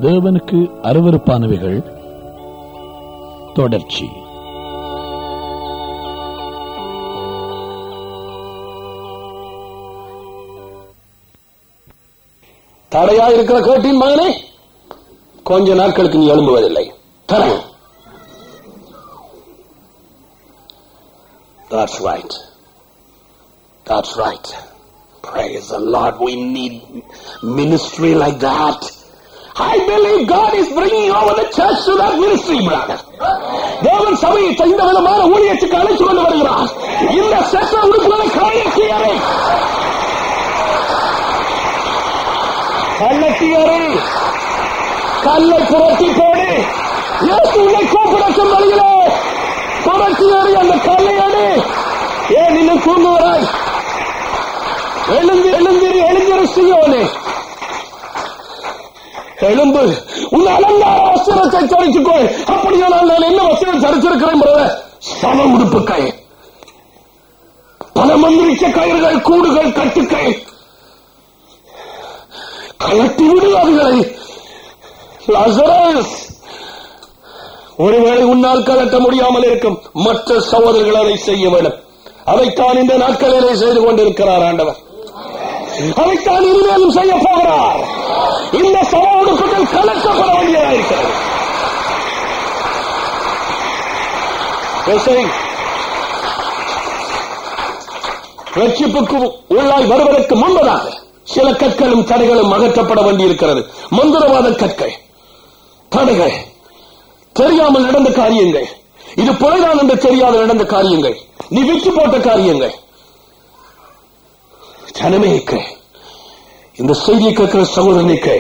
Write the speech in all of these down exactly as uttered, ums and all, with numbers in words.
தேவனுக்கு அருவருப்பானவைகள் தொடர்ச்சி. தடையா இருக்கிற கேட்டின் மகனே, கொஞ்ச நாட்களுக்கு நீ எழும்புவதில்லை. தடை. That's right. That's right. Praise the Lord. We need ministry like that. I believe God is bringing over the church to that ministry, brother. தேவன் சபையை இந்த விதமான ஊழியத்துக்கு அழைத்துக் கொண்டு வருகிறார். இந்த சட்ட உறுப்புகளை கலையத்தியரை கள்ளத்தியரை கல்லை புரட்டி போடு. இயேசு உன்னை கூப்பிடக்கும் வழியிலே புரட்டியரை அந்த கல்லை அடி. ஏன் இன்னும் தூங்குகிறாய்? எழுந்து எழுந்திரி எழுந்திரு செய்யோனே, எழும்பு. உன் அலங்கார வஸ்திரத்தை தரித்துக்கொள். அப்படியானால் நான் என்ன வஸ்திரம் தரித்திருக்கிறேன்? சம உடுப்புக்கள், பல மந்திரிச்ச கயிறுகள், கூடுகள், கட்டுக்கள் கலட்டி விடு அதுகளை. லாசரஸ், ஒருவேளை உன்னால் கலட்ட முடியாமல் இருக்கும், மற்ற சகோதரர்கள் அதை செய்ய வேண்டும். அதைத்தான் இந்த நாட்களிலே செய்து கொண்டிருக்கிறார் ஆண்டவர். அதைத்தான் இனிமேலும் செய்ய போகிறார். இந்த சம உடுப்புகள் கலக்கப்பட வேண்டியதாயிருக்கிறது. ரட்சிப்புக்கு உள்ளாய் வருவதற்கு முன்பதாக சில கற்களும் தடைகளும் அகற்றப்பட வேண்டியிருக்கிறது. மந்திரவாத கற்கள், தடைகள், தெரியாமல் நடந்த காரியங்கள், இது பிழைதான் என்று தெரியாத நடந்த காரியங்கள், நீ விட்டு போட்ட காரியங்கள். ஜனமேக்கு, இந்த செய்தியை கேட்கிற சகோதரனுக்கு,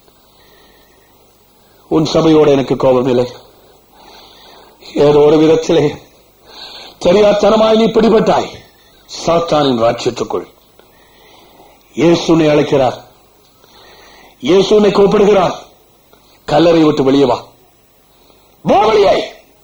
உன் சபையோடு எனக்கு கோபம் இல்லை. ஏதோ ஒரு விதத்திலே தெரியாதனமாய் நீ பிடிபட்டாய். சாத்தானின் ராட்சியத்துக்குள் இயேசுனை அழைக்கிறார். இயேசுனை கூப்பிடுகிறார். கல்லறை விட்டு வெளியே வா, வெளியே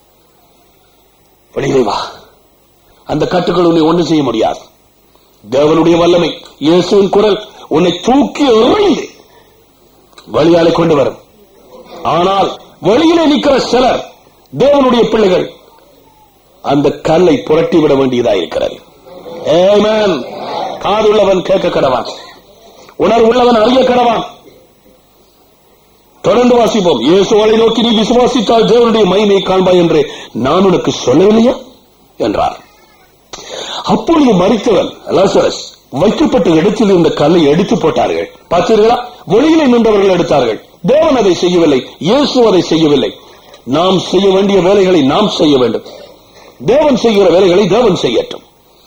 வெளியே வா. அந்த கட்டுக்கள் உன்னை ஒன்றும் செய்ய முடியாது. தேவனுடைய வல்லமை, இயேசுவின் குரல் உன்னை தூக்கி எறிந்து வழியாலே கொண்டு வரும். ஆனால் வெளியிலே நிற்கிற சிலர், தேவனுடைய பிள்ளைகள், அந்த கல்லை புரட்டிவிட வேண்டியதா இருக்கிறது. ஆமென். காதுள்ளவன் கேட்க கடவான், உணர்வுள்ளவன் அறிய கடவான். தொடர்ந்து வாசிப்போம். இயேசுவை நோக்கி, நீ விசுவாசித்தால் தேவனுடைய மகிமையை காண்பாய் என்று நான் உனக்கு சொல்லவில்லையா என்றார். அப்பொழுது மரித்தவன் லாசரஸ் வைக்கப்பட்ட இடத்தில் இருந்த கல்லை எடுத்து போட்டார்கள். பார்த்தீர்களா? வெளியிலே நின்றவர்கள் எடுத்தார்கள். தேவன் அதை செய்யவில்லை, இயேசு அதை செய்யவில்லை. நாம் செய்ய வேண்டிய வேலைகளை நாம் செய்ய வேண்டும். தேவன் செய்கிற வேலைகளை தேவன் செய்யட்டும்.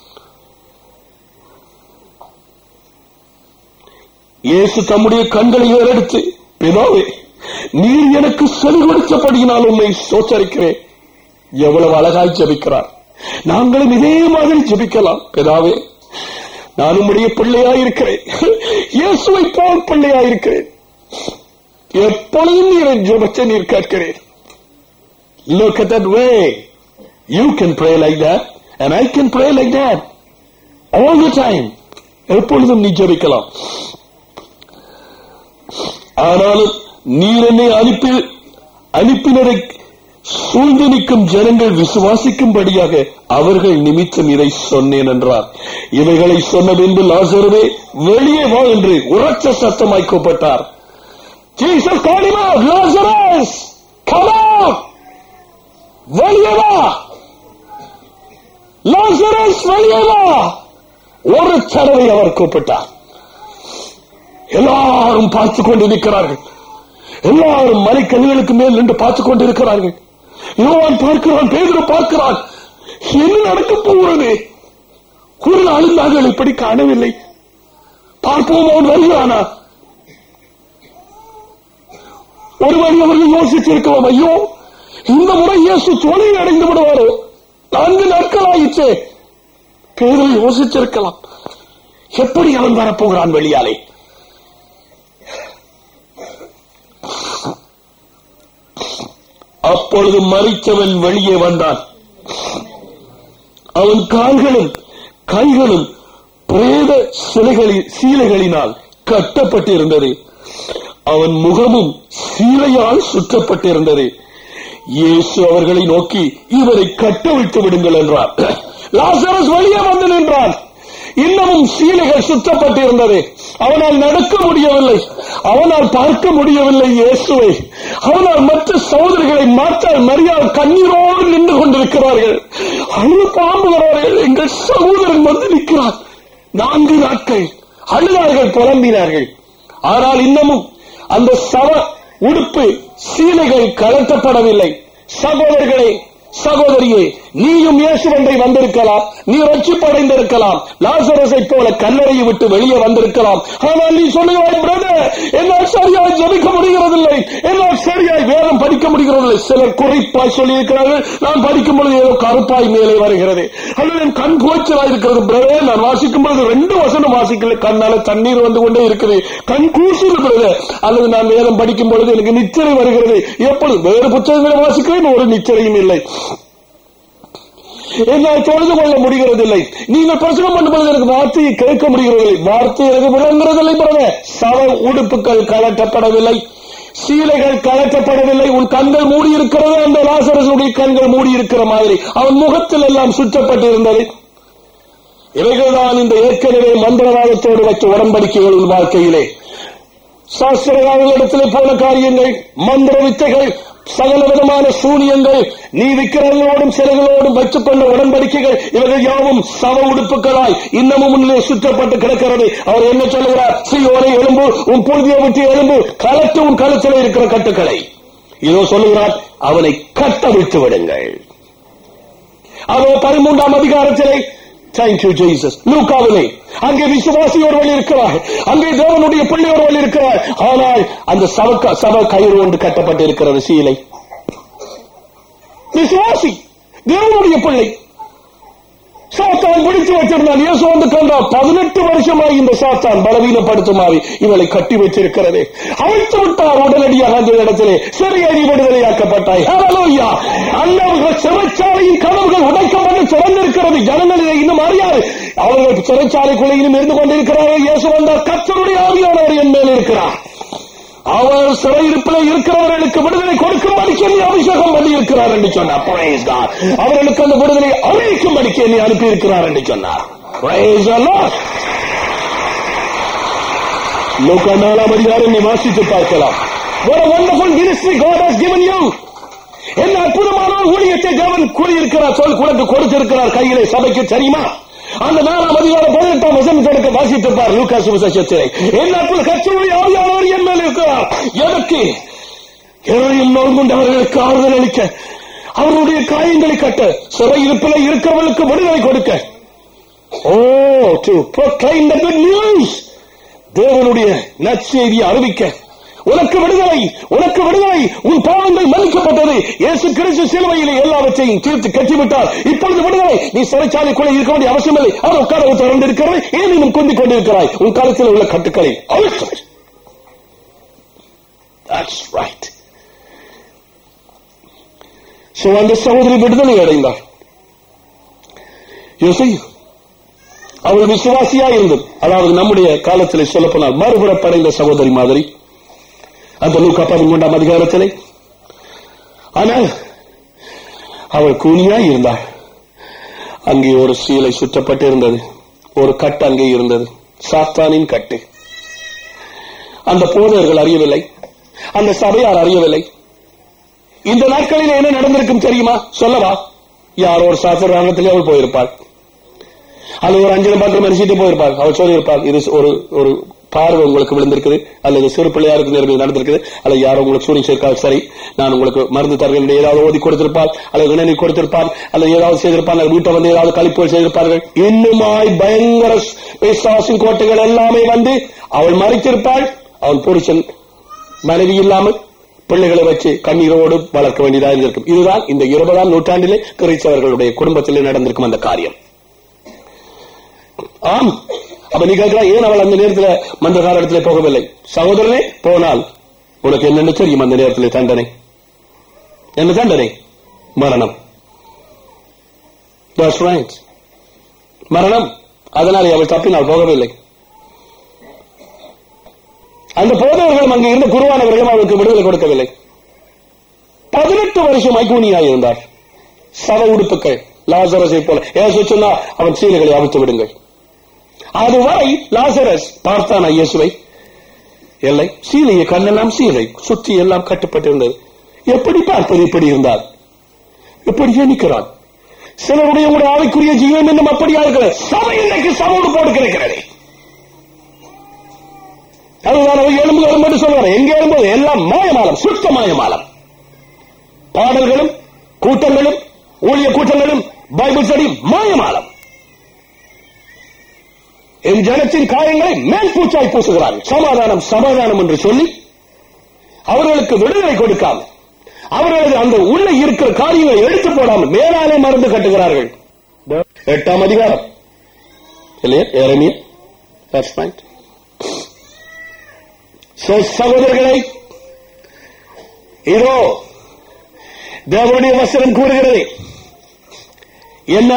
இயேசு தம்முடைய கண்களை ஏறெடுத்து, பிதாவே, நீர் எனக்கு செவி கொடுத்தபடியினால் உம்மை சோத்தரிக்கிறேன். எவ்வளவு அழகாய் ஜெபிக்கிறார். நாங்களும் இதே மாதிரி ஜெபிக்கலாம். பிதாவே, நான் உம்முடைய பிள்ளையாயிருக்கிறேன், இயேசுவை போல் பிள்ளையாயிருக்கிறேன். எப்பொழுதும் நீர் ஜெபத்தை நீர் கேட்கிறேன். Look at that way. You can pray like that and I can pray like that all the time. எப்பொழுதும் நீ ஜெபிக்கலாம். ஆனாலும் நீர் என்னை அனுப்பி அனுப்பினரை சூழ்ந்து நிற்கும் ஜனங்கள் விசுவாசிக்கும்படியாக அவர்கள் நிமித்தம் இதை சொன்னேன் என்றார். இவைகளை சொன்ன பின்பு லாசருவே, வெளியே வா என்று உரச்ச சத்தமாய் கூப்பிட்டார். Jesus called him out. Lazarus, come out. வெளியே வா. லாசரஸ், வெளியே வா. ஒரு தடவை அவர் கூப்பிட்டார். எல்லாரும் பார்த்துக் கொண்டு நிற்கிறார்கள். எல்லாரும் மலைக்கல்லுகளுக்கு மேல் நின்று பார்த்துக் கொண்டிருக்கிறார்கள். யோவான் பார்க்கிறான், பேதுரு பார்க்கிறான். என்ன நடக்கப் போகிறது? ஒரு நாளும் நாங்கள் இப்படி காணவில்லை. பார்ப்போம், அவன் வருகிறானா? ஒருவரை அவர்கள் யோசித்திருக்கலாம், ஐயோ, இந்த முறை இயேசு தோல்வி அடைந்து விடுவாரோ? நான்கு நாட்கள் ஆயிற்றே. பேதுரு யோசித்திருக்கலாம், எப்படி அவன் வரப்போகிறான் வெளியாலே? அப்பொழுது மரித்தவன் வெளியே வந்தான். அவன் கால்களும் கைகளும் பிரேத சிலைகளில் சீலைகளினால் கட்டப்பட்டிருந்தது. அவன் முகமும் சீலையால் சுற்றப்பட்டிருந்தது. இயேசு அவர்களை நோக்கி, இவரை கட்டவிழ்த்து விடுங்கள் என்றார். லாசரஸ் வெளியே வந்து நின்றான். இன்னமும் சீலைகள் சுற்றப்பட்டிருந்தது. அவனால் நடக்க முடியவில்லை, அவனால் பார்க்க முடியவில்லை இயேசுவை. அவனால் மற்ற சகோதரிகளை மாற்றால் மரியாள் கண்ணீரோடு நின்று கொண்டிருக்கிறார்கள். அழுது பாம்புகிறார்கள். எங்கள் சகோதரன் வந்து நிற்கிறார். நான்கு நாட்கள் அழுதார்கள், புலம்பினார்கள். ஆனால் இன்னமும் அந்த சவ உடுப்பு சீலைகள் கலட்டப்படவில்லை. சகோதரர்களே, சகோதரியே, நீயும் இயேசுவண்டை வந்திருக்கலாம், நீ ரட்சிப்படைந்திருக்கலாம், லாசரஸை போல கல்லறையை விட்டு வெளியே வந்திருக்கலாம். ஆனால் நீ சொல்லுவாய், பிரதர், என்னால் சரியாய் ஜெபிக்க முடிகிறதில்லை, என்னால் சரியாய் வேதம் படிக்க முடிகிறதில்லை. சிலர் குறிப்பாய் சொல்லியிருக்கிறார்கள், நான் படிக்கும் பொழுது ஏதோ கருப்பாய் மேலே வருகிறது, அல்லது என் கண் கோச்சலாய் இருக்கிறது. பிரதர், நான் வாசிக்கும் பொழுது ரெண்டு வசனம் வாசிக்கல, கண்ணால தண்ணீர் வந்து கொண்டே இருக்குது, கண் கூசுது பிரதர். அல்லது நான் வேதம் படிக்கும் பொழுது எனக்கு நிச்சயம் வருகிறது. எப்பொழுது வேறு புத்தகங்களை வாசிக்கிறேன், ஒரு நிச்சயம் இல்லை, என்னால் தொழுது கொள்ள முடிகிறதில்லை. நீங்கள் பிரசங்கம் பண்ணும் பொழுது எனக்கு வார்த்தையை கேட்க முடிகிறதில்லை, வார்த்தை எனக்கு விளங்குறதில்லை. பிறகு சவ உடுப்புகள் கலட்டப்படவில்லை, சீலைகள் கலட்டப்படவில்லை. உன் கண்கள் மூடி இருக்கிறது, அந்த லாசரஸுடைய கண்கள் மூடி இருக்கிற மாதிரி அவன் முகத்தில் எல்லாம் சுற்றப்பட்டிருந்தது. இவைகள்தான் இந்த ஏற்கனவே மந்திரவாதத்தோடு வச்ச உடன்படிக்கைகள் உன் வாழ்க்கையிலே. சாஸ்திரகாரர்களிடத்திலே போன காரியங்கள், மந்திர வித்தைகள், சகல விதமான சூனியங்கள், நீ விக்கிரங்களோடும் சிலைகளோடும் வைத்துக் கொண்ட உடன்படிக்கைகள், இவர்கள் யாவும் சவ உடுப்புகளாய் இன்னமும் முன்னே சுற்றப்பட்டு கிடக்கிறது. அவர் என்ன சொல்லுகிறார்? சீயோனை எழும்பு, உன் புழுதியை விட்டு எழும்பு, கலட்டு உன் கழுத்தில் இருக்கிற கட்டுக்களை. இதோ சொல்லுகிறார், அவனை கட்டவிழ்த்து விடுங்கள். அதோ பதிமூன்றாம் அதிகாரத்திலே, Thank you, Jesus. லூக்காவிலே அங்கே விசுவாசி ஒருவன் இருக்கிறார், அங்கே தேவனுடைய பிள்ளை ஒருவன் இருக்கிறார். ஆனால் அந்த சவ சவ கயிறு ஒன்று கட்டப்பட்டு இருக்கிறது, சீலை. விசுவாசி, தேவனுடைய பிள்ளை. சாத்தான் பிடித்து வச்சிருந்தான். இயேசு வந்து கண்டார். பதினெட்டு வருஷமாய் இந்த சாத்தான் பலவீனப்படுத்துமாறு இவளை கட்டி வச்சிருக்கிறது. அழைத்து விட்டார் உடனடியாக அந்த இடத்திலே. சரியாய் விடுதலையாக்கப்பட்டாய். ஹல்லேலூயா. அல்லாஹ் சிறைச்சாலையின் கதவுகள் உடைக்கப்பட்டு திறந்திருக்கிறது. ஜனங்களிலே இன்னும் அறியாது, அவர்கள் சிறைச்சாலைக்குள்ளே இன்னும் இருந்து கொண்டிருக்கிறார்கள். இயேசு வந்தார். கர்த்தருடைய ஆவியானவர் என் மேல் இருக்கிறார், அவர் சிறையிருப்பில் இருக்கிறவர்களுக்கு விடுதலை கொடுக்கும்படி சொல்லி அபிஷேகம் பண்ணி இருக்கிறார் என்று சொன்னார். Praise God. அவர்களுக்கு அந்த விடுதலை அறிவிக்கும்படி என்னை அனுப்பி இருக்கிறார் என்று சொன்னார். Praise the Lord. லூக்கா நாலாம் அதிகாரம் வாசித்து பார்க்கலாம். What a wonderful ministry God has given you. என்ன அற்புதமான ஊழியத்தை தேவன் கூறியிருக்கிறார், சொல் உனக்கு கொடுத்திருக்கிறார் கையிலே. சபைக்கு தெரியுமா? அந்த நாலாம் அதிகாரம் பதினெட்டாம் வசனத்தை வாசித்திருப்பார் லூக்கா சுவிசேஷத்திலே. என்ன கர்த்தருடைய ஆவியானவர் என் மேல் இருக்கிறார். எதற்கு? எதையும் நோங்குண்டவர்களுக்கு ஆறுதல் அளிக்க, அவருடைய காயங்களை கட்ட, சிறையிருப்பில் இருக்கிறவர்களுக்கு விடுதலை கொடுக்க. Oh, to proclaim the good news. தேவனுடைய நற்செய்தியை அறிவிக்க. உனக்கு விடுதலை, உனக்கு விடுதலை, உன் பாவங்கள் மன்னிக்கப்பட்டது. இயேசு கிறிஸ்து சிலுவையிலே எல்லாவற்றையும் தீர்த்து கட்டிவிட்டார். இப்பொழுது விடுதலை. நீ சிறைச்சாலைக்குள்ளே இருக்க வேண்டிய அவசியமில்லை. அது கதவு திறந்திருக்கிறது. ஏன் இன்னும் குந்திக் கொண்டிருக்கிறாய்? உன் காலத்தில் உள்ள கட்டுக்களை அவிழ்த்து. That's right. So அந்த சகோதரி விடுதலை அடைந்தார். யோசி, அவள் விசுவாசியா இருந்தது. அதாவது நம்முடைய காலத்தில் சொல்லப்போனால் மறுபுறப்படைந்த சகோதரி மாதிரி அந்த லூக்கா பதிமூன்றாம் அதிகாரத்திலே. ஆனால் அவள் கூனியா இருந்தாள். அங்கே ஒரு சீலை சுற்றப்பட்டு இருந்தது, ஒரு கட்டு அங்கே இருந்தது, சாத்தானின் கட்டு. அந்த போதகர்கள் அறியவில்லை, அந்த சபையார் அறியவில்லை. இந்த நாட்களில் என்ன நடந்திருக்கும் தெரியுமா? சொல்லவா? யாரோ ஒரு சாஸ்திரத்திலே அவள் போயிருப்பாள், அல்லது ஒரு அஞ்சு பத்து மனுஷிட்டு போயிருப்பாள். அவள் சொல்லியிருப்பாள், இது ஒரு ஒரு பார்வை உங்களுக்கு விழுந்திருக்குது, அல்லது சிறு பிள்ளையாருக்கு நேர்மையில் நடந்திருக்குது, அல்லது யாரும் உங்களுக்கு சூரியன் சேர்க்காது, சரி நான் உங்களுக்கு மருந்து தருகிறேன், ஏதாவது ஓதி கொடுத்திருப்பார், அல்லது வினநீ கொடுத்திருப்பார், அல்லது ஏதாவது செய்திருப்பார், வீட்டை வந்து ஏதாவது கழிப்புகள் செய்திருப்பார்கள். இன்னுமாய் பயங்கர பிசாசின் கோட்டைகள் எல்லாமே வந்து அவள் மறைத்திருப்பாள். அவன் புருஷன் மனைவி இல்லாமல் பிள்ளைகளை வச்சு கண்ணீரோடு வளர்க்க வேண்டியதாக இருந்திருக்கும். இதுதான் இந்த இருபதாம் நூற்றாண்டிலே கிறிஸ்தவர்களுடைய குடும்பத்திலே நடந்திருக்கும் அந்த காரியம். ஆம். அப்ப நீ கேட்கலாம், ஏன் அவள் அந்த நேரத்தில் மந்திரகார இடத்துல போகவில்லை? சகோதரனே, போனால் உனக்கு என்னென்ன தெரியும்? அந்த நேரத்தில் தண்டனை என்ன? தண்டனை மரணம். That's right. மரணம். அதனாலே அவள் தப்பினால் போகவில்லை. அந்த போதவர்களும் அங்கே இருந்த குருவானவர்களும் அவருக்கு விடுதலை கொடுக்கவில்லை. பதினெட்டு வருஷம் ஐகோனியாய் இருந்தார். சவ உடுப்புகள் லாசரஸை போல. இயேசு சொன்னா அவன் சீலைகளை அவிழ்த்து விடுங்கள். அதுவரை லாசரஸ் பார்த்தானா இயேசுவை? இல்லை. சீலையை கண்ணெல்லாம் சீலை சுற்றி எல்லாம் கட்டுப்பட்டிருந்தது. எப்படி பார்ப்பது? இப்படி இருந்தால் எப்படியே நிற்கிறான். சிலருடைய ஒரு ஆவிக்குரிய ஜீவன் இன்னும் அப்படியா இருக்கிறது. சபை இன்றைக்கு சவோடு போட்டு கிடைக்கிறது. அதுதான் அவர் எலும்பு எலும்பு என்று சொல்வார். எங்கே எழும்போது எல்லாம் மாயமாலம், சுத்த மாயமாலம். பாடல்களும் கூட்டங்களும் ஊழிய கூட்டங்களும் பைபிள் ஸ்டடி மாயமாலம். என் ஜனத்தின் காயங்களை மேல் பூச்சாய் பூசுகிறார்கள். சமாதானம் சமாதானம் என்று சொல்லி அவர்களுக்கு விடுதலை கொடுக்காமல், அவர்களது அந்த உள்ள இருக்கிற காரியங்களை எடுத்து போடாமல் மேலாலே மருந்து கட்டுகிறார்கள். எட்டாம் அதிகாரம் இல்லையா எரேமியா? That's right. சோ சகோதரர்களை, இதோ தேவனுடைய வசனம் கூறுகிறது என்ன?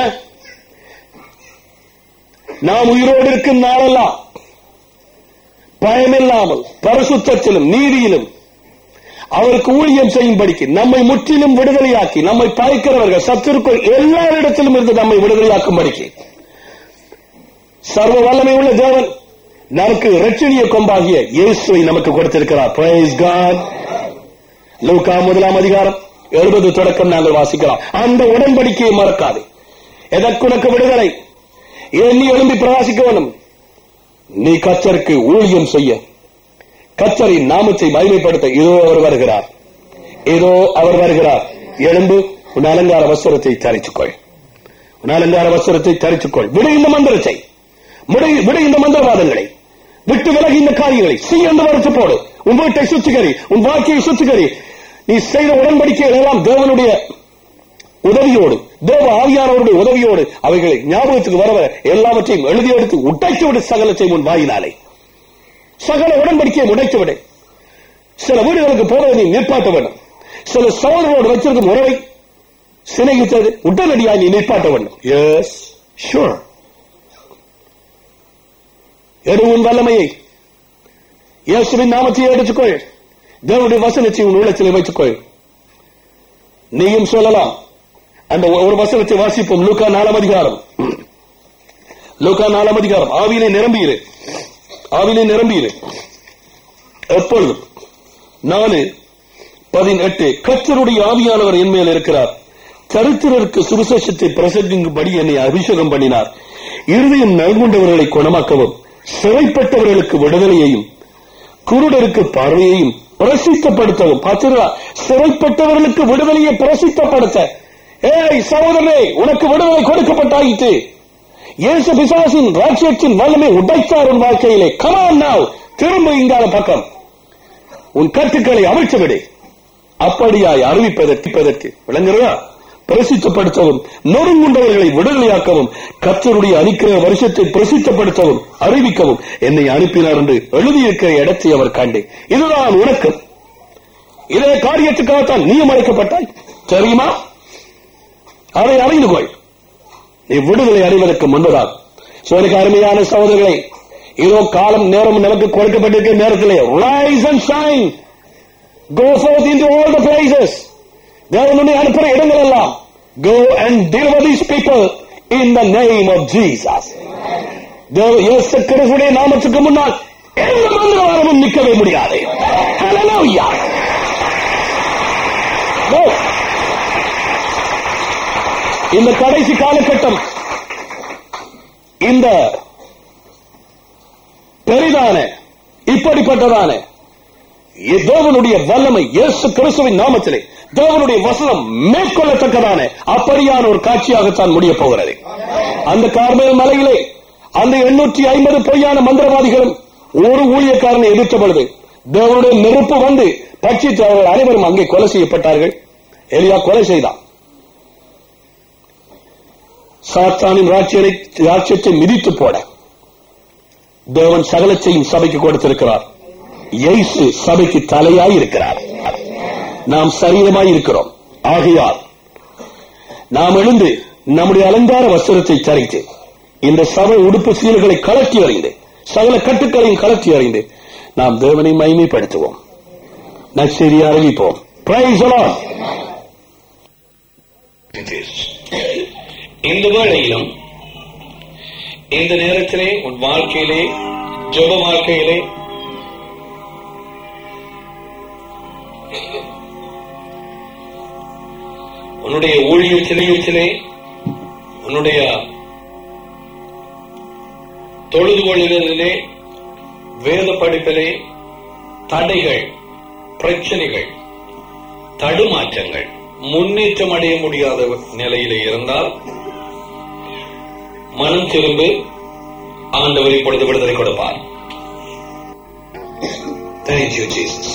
நாம் உயிரோடு இருக்கும் நாளெல்லாம் பயமில்லாமல் பரிசுத்தத்திலும் நீதியிலும் அவருக்கு ஊழியம் செய்யும்படிக்கு நம்மை முற்றிலும் விடுதலையாக்கி, நம்மை பாய்க்கிறவர்கள் சத்துருக்குள் எல்லாரிடத்திலும் இருந்து நம்மை விடுதலையாக்கும்படிக்கு சர்வ வல்லமை உள்ள தேவன் நமக்கு இரட்சணிய கொம்பாகிய இயேசுவை நமக்கு கொடுத்திருக்கிறார். Price God. லூக்கா முதலாம் அதிகாரம் எழுபது தொடக்கம் நாங்கள் வாசிக்கலாம். அந்த உடன்படிக்கையை மறக்காது. எதற்கு உனக்கு விடுதலை? எண்ணி எழும்பி பிரகாசிக்க வேண்டும். நீ கர்த்தருக்கு ஊழியம் செய்ய, கர்த்தரின் நாமத்தை மகிமைப்படுத்த இதோ அவர் வருகிறார், இதோ அவர் வருகிறார். எழும்பு, உன் அலங்கார வஸ்திரத்தை தரித்துக்கொள், உன் அலங்கார வஸ்திரத்தை தரித்துக்கொள். விடு இந்த மந்திரத்தை, விடு இந்த மந்திரவாதங்களை, விட்டு விலகி இந்த காரியங்களை செய்ய என்று வறுத்து போடு. உன் வீட்டை சுத்திகரி, உன் வாழ்க்கையை சுத்திகரி. நீ செய்த உடன்படிக்கைகள் எல்லாம் தேவனுடைய உதவியோடு, தேவ ஆவியானவருடைய உதவியோடு அவைகளை ஞாபகத்துக்கு வரவர எல்லாவற்றையும் எழுதி எடுத்து உடைத்து விடு. சகலத்தை உன் வாயினாலே சகல உடன்படிக்கையை உடைத்து விடு. சில வீடுகளுக்கு போவதை நிற்பாட்ட வேண்டும். சில சகோதரர்களோடு வச்சிருக்கும் உறவை சிநேகித்தது உடனடியாக நீ நிற்பாட்ட வேண்டும். Yes sure. எதுவும் வல்லமையை இயேசுவின் நாமத்தை எடுத்துக்கொள். தேவனுடைய வசனத்தை உன் உள்ளத்தில் வைத்துக்கொள். நீயும் சொல்லலாம். அந்த ஒரு வசனத்தை வாசிப்போம். லூக்கா நாலாம் அதிகாரம், லூக்கா நாலாம் அதிகாரம். ஆவியிலே நிரம்பியிரு, ஆவியிலே நிரம்பியிரு. எப்பொழுதும் நாலு பதினெட்டு. கர்த்தருடைய ஆவியானவர் என் மேல் இருக்கிறார், தரித்திரருக்கு சுவிசேஷத்தை பிரசங்கிக்கும்படி என்னை அபிஷேகம் பண்ணினார். இருதயம் நல்கொண்டவர்களை குணமாக்கவும், சிறைப்பட்டவர்களுக்கு விடுதலையையும், குருடருக்கு பார்வையையும் பிரசித்தப்படுத்தவும். பார்த்தீங்களா? சிறைப்பட்டவர்களுக்கு விடுதலையை பிரசித்தப்படுத்த. ஏய் சகோதரனே, உனக்கு விடுதலை கொடுக்கப்பட்டாயிற்று. இயேசு பிசாசின் ராஜ்யத்தின் வல்லமை உடைத்தார் உன் வாழ்க்கையிலே. come on now, திரும்ப இங்கால பக்கம் உன் கட்டுக்களை அவிழ்த்து விடு. அப்படியாய் அறிவிப்பதற்கு விளங்குறதா? பிரசித்தப்படுத்தவும், நொறுங்குண்டவர்களை விடுதலையாக்கவும், கர்த்தருடைய அனுக்கிரக வருஷத்தை பிரசித்தப்படுத்தவும் அறிவிக்கவும் என்னை அனுப்பினார் என்று எழுதியிருக்கிற இடத்தை அவர் கண்டு. இதுதான் உனக்கு. இதே காரியத்துக்காகத்தான் நீயும் அழைக்கப்பட்டாய். தெரியுமா? அதை அறிந்து கொள். நீ விடுதலை அறிவதற்கு முன்பதாக. எனக்கு அருமையான சகோதரர்களை, இதோ காலம் நேரம் நமக்கு கொடுக்கப்பட்டிருக்கிற நேரத்திலே rise and shine, go forth into all the places. தேவனுடைய அனுப்புற இடங்கள் எல்லாம் go and deliver these people in the name of Jesus. இயேசு கிறிஸ்துவின் நாமத்துக்கு முன்னால் எந்த மந்திரவாதமும் நிற்கவே முடியாது. Hallelujah. இந்த கடைசி காலகட்டம், இந்த பெரிதான இப்படிப்பட்டதான தேவனுடைய வல்லமை இயேசு கிறிஸ்துவின் நாமத்திலே தேவனுடைய வசனம் மேற்கொள்ளத்தக்கதான அப்படியான ஒரு காட்சியாகத்தான் முடிய போகிறது. அந்த கார்மேல் மலையிலே அந்த எண்ணூற்றி ஐம்பது பொய்யான மந்திரவாதிகளும் ஒரு ஊழியக்காரனை எதிர்த்த பொழுது தேவனுடைய நெருப்பு வந்து பட்சித்து அவர்கள் அனைவரும் அங்கே கொலை செய்யப்பட்டார்கள். எலியா கொலை செய்தான். சாத்தானின் ராஜ்யத்தை மிதித்து போட தேவன் சகலத்தையும் சபைக்கு கொடுத்திருக்கிறார். இயேசு சபைக்கு தலையாய் இருக்கிறார். நாம் சரீரமாய் இருக்கிறோம். ஆகையால் நாம் எழுந்து நம்முடைய அலங்கார வஸ்திரத்தை தரித்து இந்த சபை உடுப்பு சீல்களை கலட்டி அறிந்து, சகல கட்டுக்களையும் கலட்டி அறிந்து, நாம் தேவனை மகிமைப்படுத்துவோம், நற்செய்தியை அறிவிப்போம். Praise the Lord. இந்த வேளையிலும் இந்த நேரத்திலே உன் வாழ்க்கையிலே, ஜெப வாழ்க்கையிலே உன்னுடைய ஊழியத்திலே, உன்னுடைய தொழுது கொள்ளுதலிலே, வேத படிப்பிலே தடைகள், பிரச்சனைகள், தடுமாற்றங்கள், முன்னேற்றம் அடைய முடியாத நிலையிலே இருந்தால் மனம் திரும்பி ஆண்டவர் இப்பொழுது விடுதலை கொடுப்பார். Thank you, Jesus.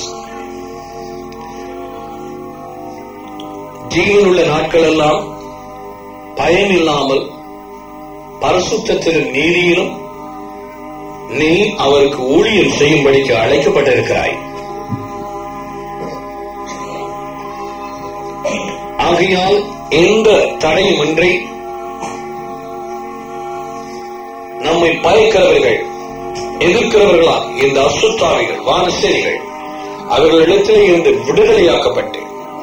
ஜீவனுள்ள நாட்கள் எல்லாம் பயம் இல்லாமல் பரிசுத்தத்திலும் நீதியிலும் நீ அவருக்கு ஊழியம் செய்யும்படிக்கு அழைக்கப்பட்டிருக்கிறாய். ஆகையால் எந்த தடையுமின்றி நம்மை பயக்கிறவர்கள், எதிர்க்கிறவர்களா இந்த அசுத்தாவிகள், வானசேரிகள் அவர்களிடத்திலே இருந்து விடுதலையாக்கப்பட்டு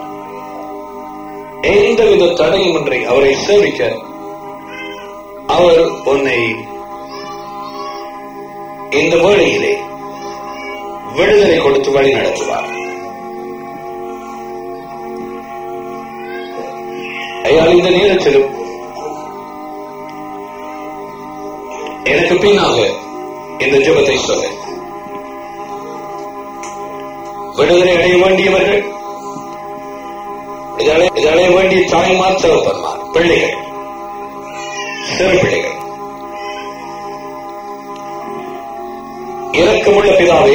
எந்தவித தடையுமின்றி அவரை சேவிக்க அவர் உன்னை இந்த வேளையிலே விடுதலை கொடுத்து வழி நடத்துவார். ஐயால் இந்த நேரத்திலும் எனக்கு பின்னாக இந்த ஜெபத்தை சொல்ல, விடுதலை அடைய வேண்டியவர்கள், அடைய வேண்டிய தாய்மார், தகப்பன்மார், பிள்ளைகள், சிறு பிள்ளைகள், இரக்கமுள்ள பிதாவே,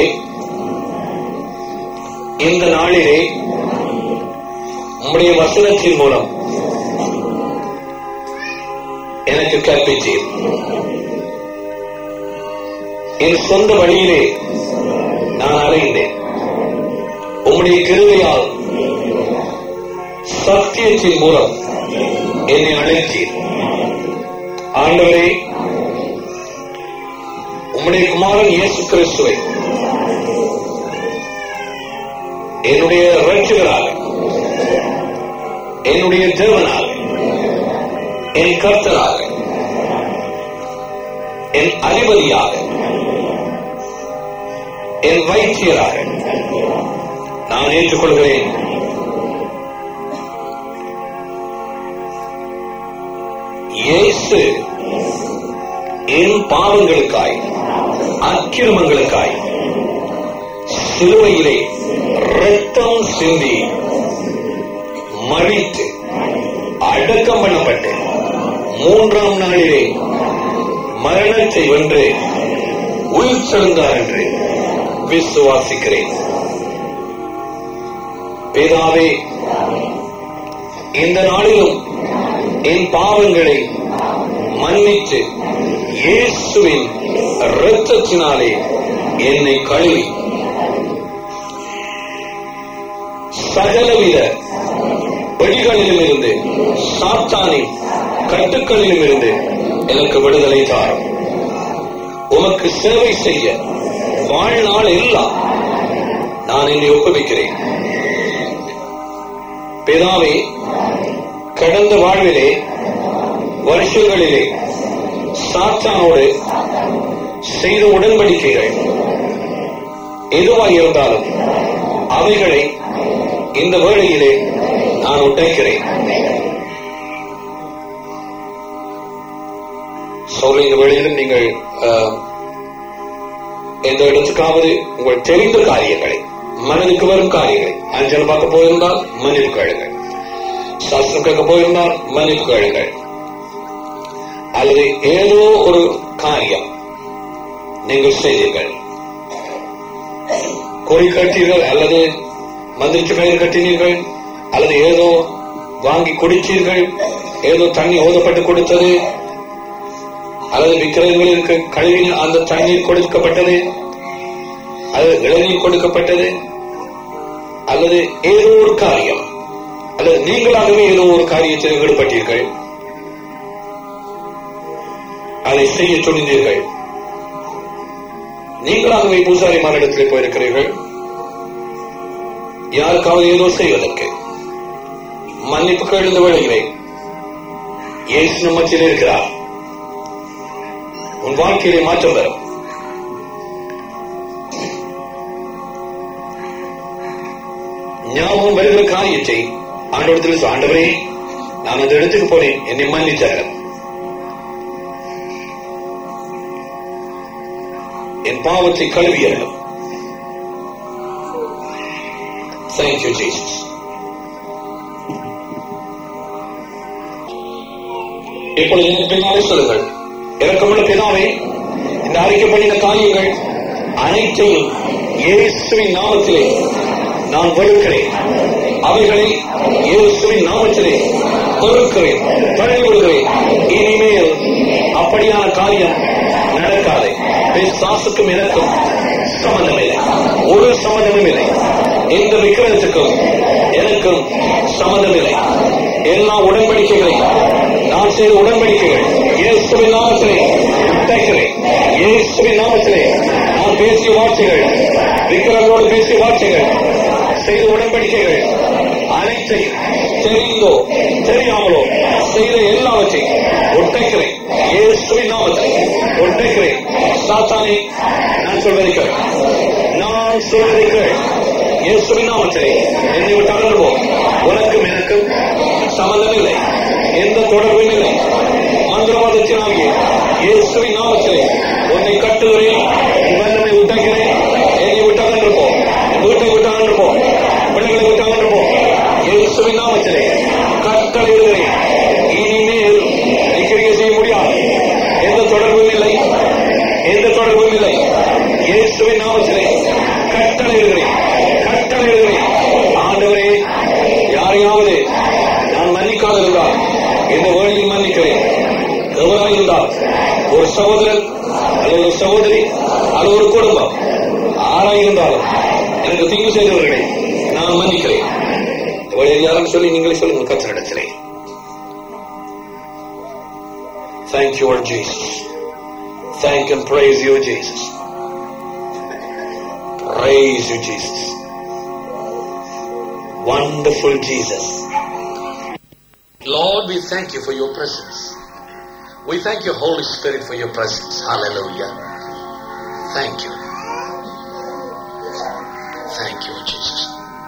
இந்த நாளிலே உம்முடைய வசனத்தின் மூலம் எனக்கு கற்பித்தீர். என் சொந்த வழியிலே நான் அலைந்தேன். உம்முடைய கிருபையால் சத்தியத்தின் மூலம் என்னை அழைத்தீர். ஆண்டவரே, உம்முடைய குமாரன் இயேசு கிறிஸ்துவை என்னுடைய இரட்சகராக, என்னுடைய தேவனாக, என் கர்த்தராக, என் அதிபதியாக, என் வைத்தியராக நான் ஏற்றுக்கொள்கிறேன். இயேசு என் பாவங்களுக்காய், அக்கிரமங்களுக்காய் சிலுவையிலே இரத்தம் சிந்தி மரித்து அடக்கம் பண்ணப்பட்டு மூன்றாம் நாளிலே மரணத்தை வென்று உயிர் செழுந்தார் என்று விசுவாசிக்கிறேன். பிதாவே, இந்த நாளிலும் என் பாவங்களை மன்னித்து இயேசுவின் இரத்தத்தினாலே என்னை கழுவி சகலவித பிடிகளிலும் இருந்து, சாத்தானின் கட்டுக்களிலும் இருந்து எனக்கு விடுதலை தாரும். உமக்கு சேவை செய்ய வாழ்நாள் எல்லாம் நான் என்னை ஒப்புவிக்கிறேன். பிதாவே, கடந்த வாழ்விலே, வருஷங்களிலே சாத்தானோடு செய்த உடன்படிக்கைகள் எதுவாக இருந்தாலும் அவைகளை இந்த வேளையிலே நான் உடைக்கிறேன். சொல்ல இந்த வேளையிலும் நீங்கள் எந்த இடத்துக்காவது உங்கள் தெரிந்த காரியங்களை, மனதுக்கு வரும் காரியங்களை, அஞ்சல் பார்க்க போயிருந்தால் மன்னிப்பு கேளுங்கள், சாஸ்திரம் கேட்க போயிருந்தால் மன்னிப்பு கேளுங்கள், அல்லது ஏதோ ஒரு காரியம் நீங்கள் செய்தீர்கள், குறி கட்டீர்கள், அல்லது மந்திரிச்சு கயிறு கட்டினீர்கள், அல்லது ஏதோ வாங்கி குடிச்சீர்கள், ஏதோ தண்ணி ஓதப்பட்டு கொடுத்தது, அல்லது விக்கிரகங்களுக்கு கழுவி அந்த தண்ணீர் கொடுக்கப்பட்டது, அல்லது இளநீர் கொடுக்கப்பட்டது, அல்லது ஏதோ ஒரு காரியம், அல்லது நீங்களாகவே ஏதோ ஒரு காரியத்தில் ஈடுபட்டீர்கள், அதை செய்ய துணிந்தீர்கள். நீங்களாகவே பூசாரி மாநிலத்திலே போயிருக்கிறீர்கள். யாருக்காவது ஏதோ செய்வதற்கு மன்னிப்பு கேளுந்த வேளையிலே இயேசு நம்மத்தில் இருக்கிறார். உன் வாழ்க்கையிலே மாற்றம் வரும். ஞாபகம் வருகிற காரியத்தை ஆண்டவரத்தில் ஆண்டவரே, நான் அந்த இடத்துக்கு போனேன், என்னை மன்னிச்சார், என் பாவத்தை கழுவியறணும். Thank you, Jesus. இப்பொழுது எனக்கு பின்னாலே சொல்லுங்கள். இரக்கமுள்ள பிதாவே, இந்த அறிக்கை பண்ணின காரியங்கள் அனைத்தையும் இயேசுவின் நாமத்திலே நான் வெறுக்கிறேன். அவைகளை இயேசுவின் நாமத்திலே பொறுக்கிறேன், தள்ளி விடுகிறேன். இனிமேல் அப்படியான காரியம் நடக்காது. பிசாசுக்கும் எனக்கும் சம்பந்தமில்லை, ஒரு சம்பந்தமும் இல்லை. எந்த விக்கிரகத்துக்கும் எனக்கும் சம்பந்தமில்லை. எல்லா உடன்படிக்கைகளையும் நான் செய்த உடன்படிக்கைகள் இயேசுவின் நாமத்திலே உடைக்கிறேன். இயேசுவின் நாமத்திலே நான் பேசிய வார்த்தைகள், விக்கிரகங்களோடு பேசிய வார்த்தைகள், செய்த உடன்படிக்கைகள் அனைத்தையும் தெரிந்தோ தெரியாமலோ செய்த எல்லாவற்றையும் உடைக்கிறேன். இயேசுவின் நாமத்தை உடைக்கிறேன். சாத்தானே, நான் சொல்வதை நான் சொல்வதை இயேசுவின் நாமத்திலே என்னை விட்டு அகன்றுவோம். உனக்கும் எனக்கும் சம்பந்தமில்லை, எந்த தொடர்பும் இல்லை. மந்திரவாதத்தினாகிய இயேசுவின் நாமத்திலே உன்னை கட்டுகிறேன், உன் வல்லமை உடைக்கிறேன். என்னை விட்டு அகன்றுப்போம், வீட்டை விட்டு அகன்றுப்போம், பிள்ளைகளை விட்டு அகன்றுப்போம். இயேசுவின் நாமத்திலே கட்டளையிடுகிறேன். இனிமேல் நிக்கிரியை செய்ய முடியாது. எந்த தொடர்பும் இல்லை, எந்த தொடர்பும் இல்லை. இயேசுவின் நாமத்திலே கட்டளையிடுகிறேன், கட்டளையிடுகிறேன். ஆண்டவரே, யாரையாவது நான் மன்னிக்காத இருந்தால் இந்த வேளையில் மன்னிக்கிறேன். எவராயிருந்தால், ஒரு சகோதரன் அல்லது ஒரு சகோதரி அல்லது ஒரு குடும்பம் ஆராயிருந்தாலும் எனக்கு தீங்கு செய்தவர்களை நான் மன்னிக்கிறேன். யாரும் சொல்லி நீங்களே சொல்லுங்க கர்த்தரிடத்திலே. Thank you, Lord Jesus. Thank and praise you, Jesus. Praise you, Jesus. Wonderful Jesus. Lord, we thank you for your presence. We thank you, Holy Spirit, for your presence. Hallelujah. Thank you. Thank you, Jesus.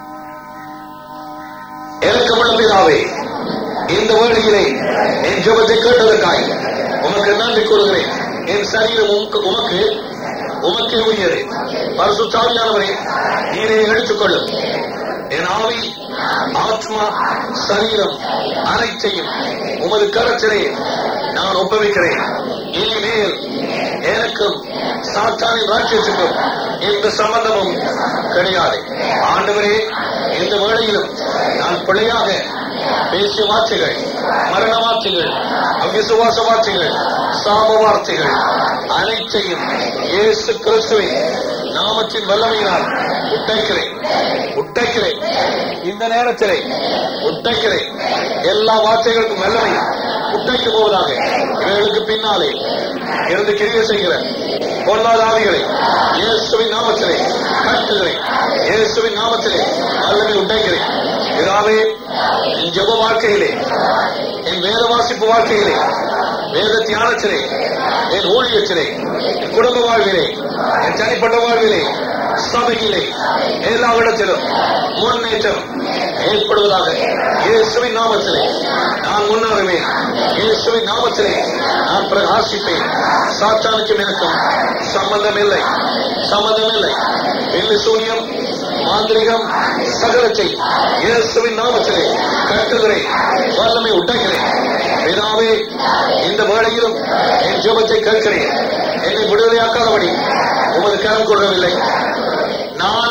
இரக்கமுள்ள பிதாவே, இந்த வேளையிலே என் ஜெபத்தை கேட்டதற்காக உமக்கு நன்றி கூறுகிறேன். என் சரீரம் உமக்கு உமக்கே உரியது. பரிசுத்த ஆவியானவரே, நீரே எடுத்துக்கொள்ளும். என் ஆவி, ஆத்மா, சரீரம் அனைத்தையும் உமது கரத்திலே நான் ஒப்புவிக்கிறேன். இனிமேல் எனக்கும் சாத்தானின் ராஜ்யத்துக்கும் எந்த சம்பந்தமும் கிடையாது. ஆண்டவரே, இந்த வேளையிலும் நான் பிழையாக பேசிய வார்த்தைகள், மரண வார்த்தைகள், அவிசுவாச வார்த்தைகள், சாப வார்த்தைகள் அனைத்தையும் இயேசு கிறிஸ்துவின் நாமத்தின் வல்லமையினால் உடைக்கிறேன், உடைக்கிறேன். இந்த நேரத்திலே உடைக்கிறேன். எல்லா வார்த்தைகளுக்கும் வல்லமை உடைக்கு போவதாக. இவர்களுக்கு பின்னாலே இருந்து கிரியை செய்கிற பொல்லாத ஆவிகளை இயேசுவின் நாமத்திலே கட்டுகிறேன். இயேசுவின் நாமத்திலே வல்லமை உடைக்கிறேன். பிதாவே, என் ஜெப வாழ்க்கையிலே, என் வேத வாசிப்பு வாழ்க்கையிலே, வேத தியானத்திலே, என் ஊழியத்திலே, என் குடும்ப வாழ்விலே, என் தனிப்பட்ட வாழ்விலே, சபையிலே, எல்லா இடத்திலும் முன்னேற்றம் ஏற்படுவதாக. இயேசுவின் நாமத்திலே நான் முன்னேறுவேன். இயேசுவின் நாமத்திலே நான் பிரகாசிப்பேன். சாத்தானுக்கும் எனக்கும் சம்பந்தம் இல்லை, சம்பந்தம் இல்லை. வெள்ளி சூனியம், மாந்திரிகம், சகலத்தை இயேசுவின் நாமத்திலே கட்டுகிறேன், வல்லமை உடைக்கிறேன். பிதாவே, இந்த வேளையிலும் என் ஜெபத்தை கேட்கிறேன். என்னை விடுதலையாக்காதபடி உமது கரம் கொள்ளவில்லை. நான்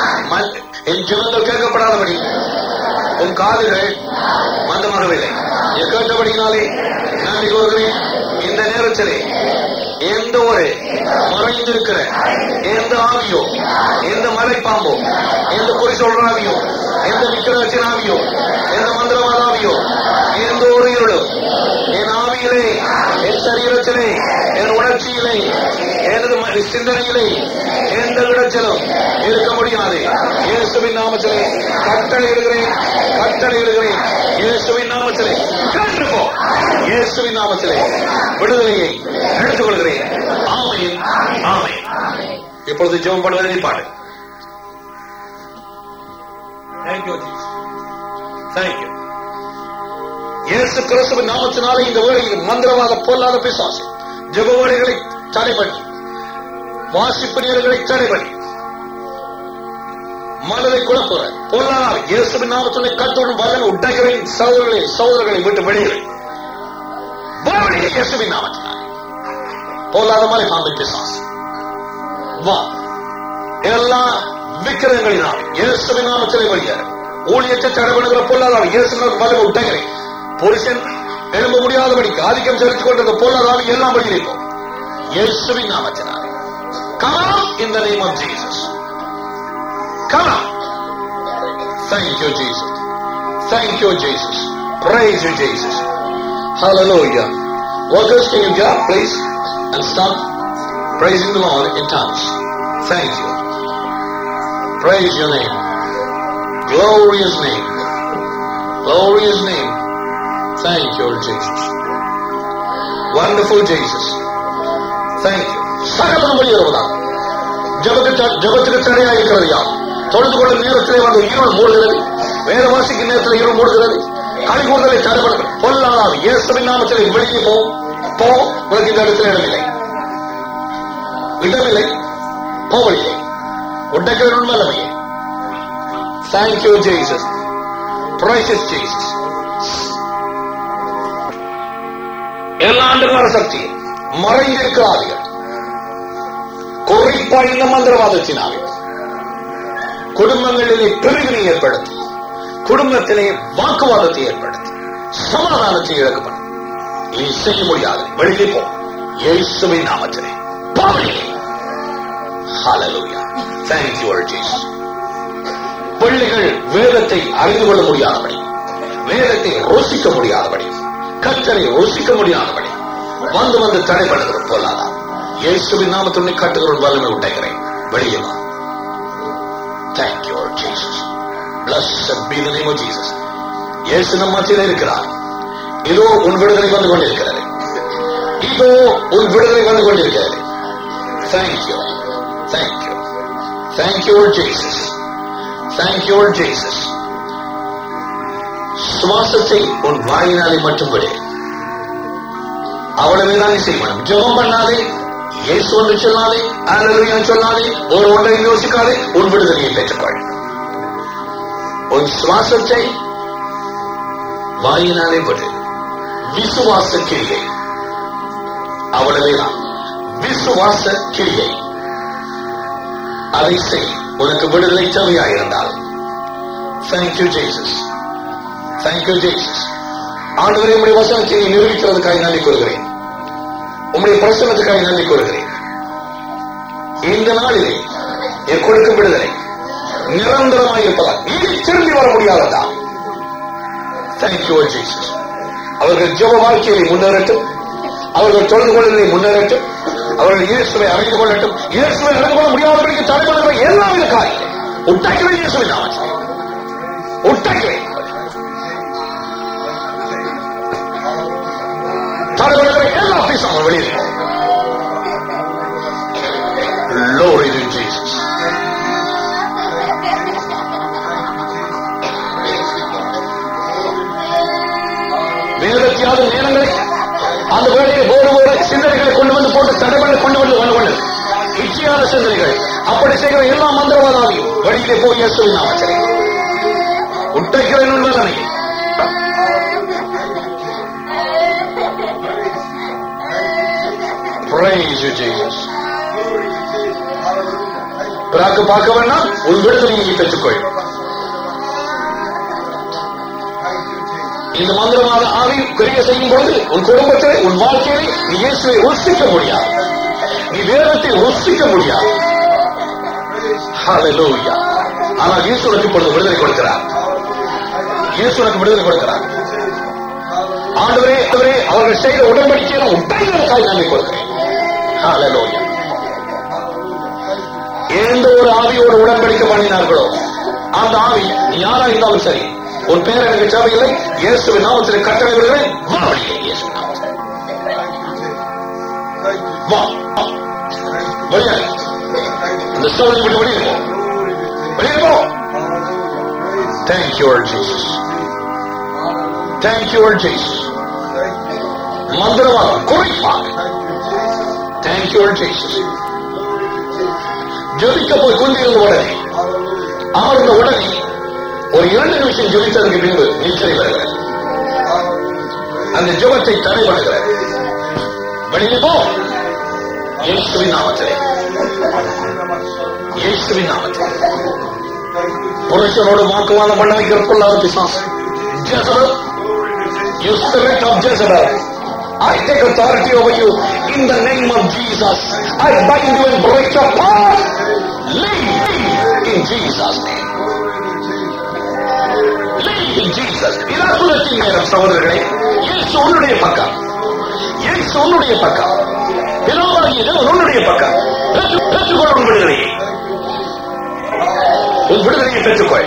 என் ஜெபங்கள் கேட்கப்படாதபடி உன் காதுகள் மந்தமாகவில்லை. என் கேட்டபடினாலே நன்றி கூறுகிறேன். இந்த நேரத்திலே எந்த ஒரு மறைந்திருக்கிற எந்த ஆவியோ, எந்த மலைப்பாம்போ, எந்த குறி சொல்ற ஆவியோ, எந்த விக்கிரகத்தின் ஆவியோ, எந்த மந்திரவாத ஆவியோ, எந்த ஒரு இருளும் என் ஆவியில உள்ளத்திலே, என் சரீரத்திலே, என் உணர்ச்சியிலே, எனது சிந்தனையிலே எந்த இடத்திலும் இருக்க முடியாது. இயேசுவின் நாமத்திலே கட்டளையிடுகிறேன், கட்டளையிடுகிறேன். இயேசுவின் நாமத்திலே கற்று போ. இயேசுவின் நாமத்திலே விடுதலையை எடுத்துக் கொள்கிறேன். ஆமென், ஆமென். இப்பொழுது ஜெபம் பண்ணுவதை பாடு. Thank you, thank you. இயேசு கிறிஸ்துவின் நாமத்தினாலே இந்த வேளையில் மந்திரவாத பொல்லாத பிசாசு ஜெப வேளைகளை தடைபடி, வாசிப்பிரியர்களை தடைபடி, மனதை குழப்புற பொல்லாத இயேசுவின் நாமத்திலே கத்தோடும் வல்லமை உண்டாகிறேன். சகோதரர்களை சகோதரர்களை விட்டு வெளியே இயேசுவின் நாமத்தினாலே பொல்லாத மலை பாம்பை பிசாசு வா. எல்லா விக்கிரகங்களினால் இயேசுவின் நாமத்திலே வெளியேற ஊழியத்தை தடைபடுகிற பொல்லாத இயேசுவின் வல்லமை உண்டாகிறேன். புருஷன் எழும்ப முடியாதபடிக்கு ஆதிக்கம் செலுத்திக் கொண்டிருந்த பொல்லாதாவி எல்லாம் வெளியிருக்கும். இயேசுவின் நாமத்தினாலே come out in the name of Jesus. Come out. Thank you, Jesus. Thank you, Jesus. Praise you, Jesus. Hallelujah. Workers, can you get up, please, and start praising the Lord in tongues. Thank you. Praise your name. Glorious name. Glorious name. Thank you, Jesus. Wonderful Jesus. Thank you. சகலம் வெளியேறுவதாக ஜபத்துக்கு தடையாக இருக்கிறது யார்? தொழுது கொள்ளும் நேரத்திலே வந்து இருள் மூடுகிறது, வேத வாசிக்கும் நேரத்தில் இருள் மூடுகிறது, களி கூறுதலை தடைபடுகிறது. பொல்லாதாவி இயேசுவின் நாமத்திலே வெளியே போ. போ. உனக்கு இந்த இடத்துல இடமில்லை, இடமில்லை. போவதில்லை. உண்டக்கிற உண்மையே. Thank you, Jesus. Precious Jesus. எல்லா ஆண்டுகார சக்தி மறைந்திருக்கிறார்கள். குறிப்பா இந்த மந்திரவாதத்தினாலே குடும்பங்களிலே பிரிவினை ஏற்படுத்தி, குடும்பத்திலே வாக்குவாதத்தை ஏற்படுத்தி, சமாதானத்தை இழக்கப்படும். நீ செய்ய முடியாது. வெளியே போ. இயேசுவின் நாமத்திலே போவதில்லை. Hallelujah. Thank you, Lord Jesus. பிள்ளைகள் வேதத்தை அறிந்து கொள்ள முடியாதபடி, வேதத்தை ருசிக்க முடியாதபடி, கர்த்தரை ருசிக்க முடியாதபடி வந்து வந்து தடைபடுகிற போலாதா இயேசுவின் நாமத்துடனே கட்டுகிற வல்லமை உண்டாகிறேன். வெளியே வா. Thank you, Lord Jesus. Blessed be the name of Jesus. இயேசு நம் மத்தியில் இருக்கிறார். இதோ உன் விடுதலை வந்து கொண்டிருக்கிறது. இதோ உன் விடுதலை வந்து கொண்டிருக்கிறது. Thank you. Thank you. Thank you, Lord Jesus. Thank you, Lord Jesus. சுவாசத்தை உன் வாயினாலே மட்டும் விடு. அவ்வளவுதான் செய்யணும். ஜெபம் பண்ணாதே, இயேசு என்று சொல்லாதே, அல்லேலூயா சொல்லாதே, ஒரு ஒன்றை யோசிக்காதே. உன் விடுதலையை பெற்றுக்கொள். உன் சுவாசத்தை வாயினாலே விடு. விசுவாச கிரியை. அவ்வளவுதான் விசுவாச கிரியை. அதை செய். உனக்கு விடுதலை தேவையாயிருந்தால். Thank you, Jesus. Thank you, Jesus. ஆண்டவரே, உம்முடைய வசனத்தை நிரூபிக்கிறதுக்காக நன்றி கூறுகிறேன். உம்முடைய பிரசன்னத்துக்காக நன்றி கூறுகிறேன். இந்த நாளிலே என் கொடுக்கும் விடுதலை நிரந்தரமாக இருப்பதால் இனி திரும்பி வர முடியாததா? Thank you, Jesus. அவர்கள் ஜெப வாழ்க்கையை முன்னேறட்டும், அவர்கள் தொழுது கொள்வதை முன்னேறட்டும், அவர்கள் இயேசுவை அறிந்து கொள்ளட்டும். இயேசுவை அறிந்து கொள்ள முடியாதபடிக்கு தடைபடுகிற எல்லா வித காரியங்களை உண்டாக்கிறேன். இயேசுவை நாமத்திலே உண்டாக்கிறேன். தடைபடுகிற எல்லா பிசாசும் வெளியே. Glory to Jesus. வேதத்தியாத நேரங்களை அந்த வேலையை போடு போட சிந்தனைகளை கொண்டு வந்து போட்டு தடைபட கொண்டு வந்து கொண்டு கொண்டு இச்சையான சிந்தனைகள் அப்படி செய்கிற எல்லா மந்திரவாதாவையும் வழியிலே போய் இயேசுவின் நாமத்திலே உட்டைக்கிறேன் உண்மைதானே. Praise you, Jesus. பிறகு பார்க்க வேண்டாம், உன் விடுதலையை பெற்றுக்கொள். இந்த மந்திரவாத ஆவி கிரியை செய்யும் பொழுது உன் குடும்பத்திலே, உன் வாழ்க்கையிலே நீ இயேசுவை ருசிக்க முடியாது, நீ வேதத்தை ருசிக்க முடியாது. ஹல்லேலூயா. ஆனால் இயேசு உனக்கு இப்பொழுது விடுதலை கொடுக்கிறார். இயேசு உனக்கு விடுதலை கொடுக்கிறார். ஆண்டவரே ஆண்டவரே அவர்கள் செய்த உடன்படிக்கையை உடனடியாக நம்பி கொடுக்கிறேன். ஹல்லேலூயா. எந்த ஒரு ஆவியோடு உடன்படிக்கை பண்ணினார்களோ அந்த ஆவி நீ யாரா இருந்தாலும் சரி, உன் பேர் எனக்கு தேவையில்லை, இயேசுவின் நாமத்தில் கட்டளை விடுகிறேன், வா வெளியே. இயேசுவின் நாமத்தில் வா வெளியே. இந்த சோதனை விட்டு வெளியே போ, வெளியே போ. Thank you, Lord Jesus. Thank you, Lord Jesus. மந்திரவாதம் குறிப்பாக Thank you, Lord Jesus. ஜெபிக்க போய் கொண்டிருந்த உடனே அமர்ந்த உடனே ஒரு இரண்டு நிமிஷம் ஜெபித்ததற்கு பின்பு நீச்சலை வருகிற அந்த ஜெபத்தை தடை பண்ணுகிற வெளியே போ. இயேசுவின் நாமத்திலே, இயேசுவின் நாமத்திலே. புருஷனோடு வாக்குவாதம் பண்ண வைக்கிற பொல்லாத பிசாசு Jezebel, you spirit of Jezebel, I take authority over you in the name of Jesus. I bind you and break your power. Leave in Jesus' name. Leave in Jesus' name. இதா சுழற்சி நேரம் சகோதரர்களே. இயேசு உன்னுடைய பக்கம், இயேசு உன்னுடைய பக்கம், பிதாவாகிய தேவன் உன்னுடைய பக்கம். பெற்றுக்கொள்ள உன் விடுதலையை, உன் விடுதலையை பெற்றுக்கொள்.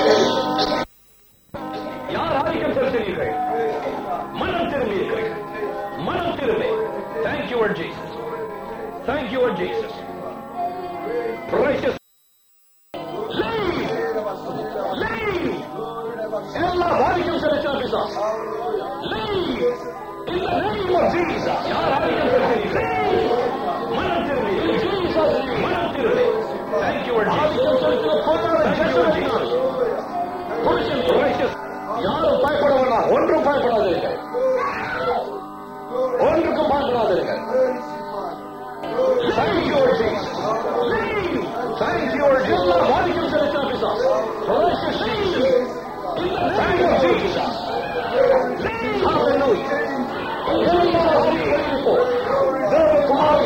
யார் ஆதிக்கம் செலுத்தினீர்கள்? மனம் திரும்பீர்கள், மனம் திரும்பி. Thank you, Lord Jesus. Thank you, Lord Jesus. Precious. Leave. Leave. எல்லா ஆதிக்கம் செலுத்தின பிசாசு. Leave. In the name of Jesus. யார் ஆதிக்கம் செலுத்தினீர்கள்? மனம் திரும்பி. Jesus, மனம் திரும்பி. Thank you, Lord Jesus. ஆதிக்கம் செலுத்தின பொருளாதார ஜெயசோதினார். புருஷன் precious. யாரும் பயப்பட வேண்டாம், ஒன்றும் பயப்படாதீர்கள், ஒன்றுக்கும் பயப்படாதீர்கள். Thank you, Lord Jesus. Leave. Thank you, Lord Jesus. எல்லா வாதிக்கும் செலுத்தின பிசாசு. Precious leave. In the name of Jesus. Leave. Hallelujah. எல்லா வாதிக்கும் போ. தேவகுமார்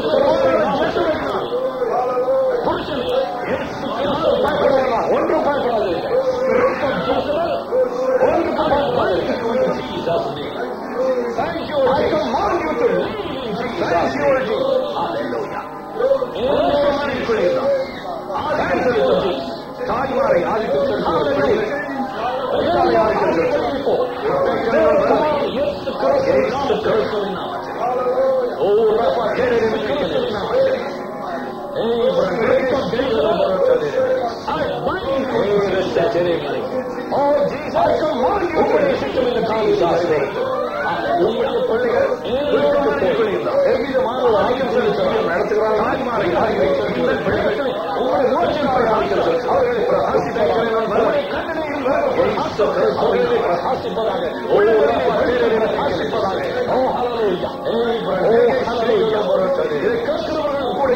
புருஷன் யாரும் பயப்பட வேண்டாம், ஒன்றும் பயப்படாதீர்கள். Thank you, I command you to leave in Jesus. Thank you, Lord Jesus. Hallelujah. தாய்மாரை ஆதிக்கம் செலுத்தும் Oh, Jesus, I command you to listen to the Jesus. உங்களுடைய பிள்ளைகள் எவ்விதமான ஒரு ஆயுதம் செலுத்த நடத்துகிறார்கள். தாய்மாரை ஆயுதம் உங்களுடைய மோட்சத்தை ஆயுதம் அவர்களை பிரகாசிப்பதாக, அவர்களை பிரகாசிப்பதாக, பிரகாசிப்பதாக. ஓ ஹல்லேலூயா. இதை கேட்கிறவர்கள் கூட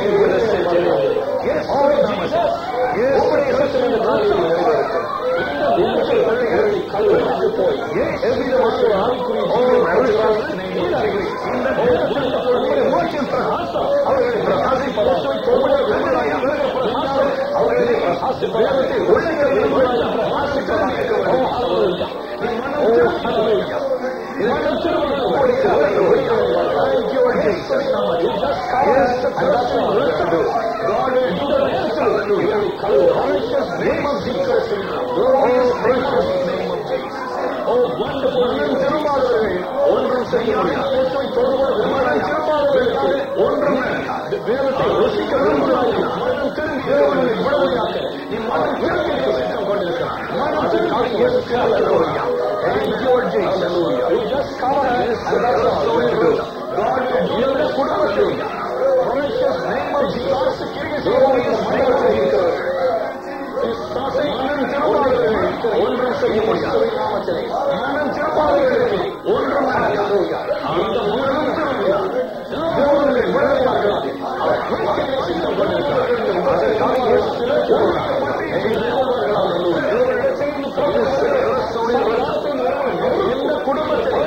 ஒன்றும் செய்ய ஒன்றும் வேதத்தை யோசிக்க விரும்புகிறார்கள். மனம் திரும்பி விடுதலையாக நீ மனம் திரும்பி யோசித்துக் கொண்டிருக்கிறார். மனம் திரும்பி குடும்பத்தில் ஒன்றும் செய்ய முடியாது. மனம் திருப்பாதவர்களுக்கு ஒன்றும் அந்த மனம் திரும்பினார். இந்த குடும்பத்தில்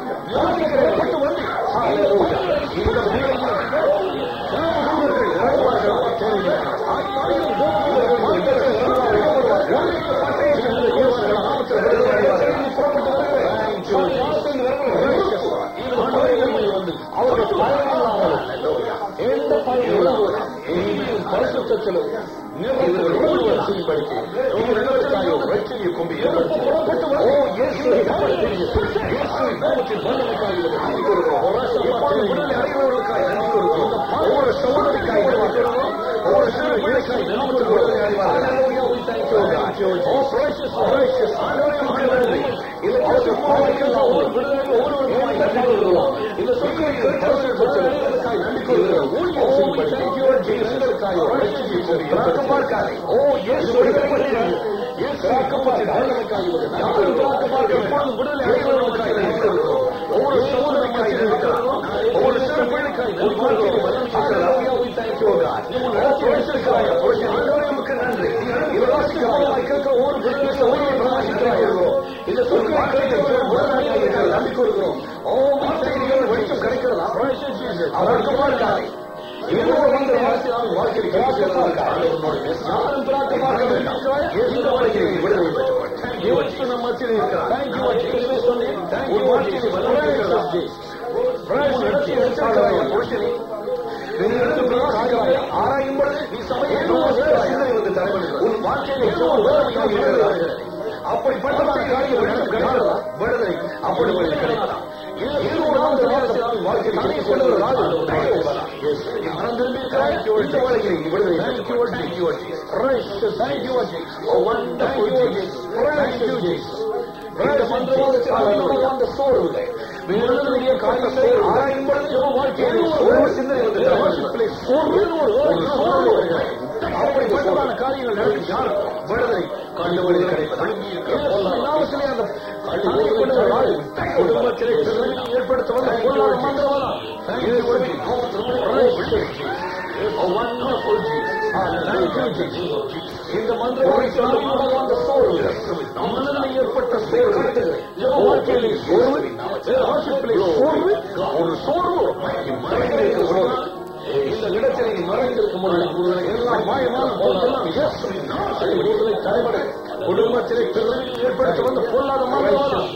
பட்டு வந்து சமூகத்திலும் இவர்கள் ஊழியர் செய்யும்படிக்கு இவர்கள் எங்களுக்காக ஒரு ரட்சணியை கொண்டு ஏற்படுத்தி ஓ இயேசுவை நாமத்தில் இயேசுவை நாமத்தில் வல்லமைக்காக இவர்கள் நன்றி கூறுகிறோம். எப்போது விடுதலை அடைகிறவர்களுக்காக நன்றி கூறுகிறோம். ஒவ்வொரு சகோதரிக்காக நன்றி கூறுகிறோம். ஒவ்வொரு சிறு பிள்ளைக்காக நன்றி கூறுகிறோம். Oh precious, precious, ஆண்டவரே இந்த பாவங்களுக்கெல்லாம் ஒரு விடுதலை ஒவ்வொருவருக்கும் நன்றி கூறுகிறோம். இந்த சொற்களுக்கு கருத்தில் பெற்றவர்களுக்காக நன்றி கூறுகிறோம். ஊழியர் செய்யும்படி எங்களுக்காக ஒரு ரட்சணியை கொண்டு ஏற்படுத்தி ஓ இயேசு விடுதலை அடைகிறவர்களுக்காக நன்றி கூறுகிறோம். ஒவ்வொரு சகோதரனுக்காக இருக்கிறோம். ஒவ்வொரு சிறு பிள்ளைக்காக நன்றி. ஒவ்வொரு விடுதலை இந்த சொற்களை நன்றி கூறுகிறோம். ஓ வார்த்தைகள் வெளிச்சம் கிடைக்கிறதா அவருக்கு பார்க்காது இவரோடு வந்த வாசியால் வாழ்க்கை யாரும் பிரார்த்தமாக வேண்டாம். விடுதலை பெற்றவர் நம்ம மத்தியில் இருக்கிறார். ஆராயும்போது நீ சபையை வந்து தலைவர்கள் உன் வாழ்க்கையை அப்படிப்பட்ட காரியங்கள் விடுதலை அப்படி கிடைக்கலாம். அப்படிப்பட்டதான காரியங்கள் நடக்கும் யார் விடுதலை கண்டுபிடி கிடைப்பது ஏற்படுத்துவது இந்த மந்திரங்களை ஏற்பட்ட வாழ்க்கையிலே ஒரு சோர்வு இந்த இடத்தில் மறைந்திருக்க முடியும். எல்லாம் மாயமான போதெல்லாம் தலைவரை குடும்பத்திலே பிறகு ஏற்படுத்த வந்து பொருளாத மந்திரம்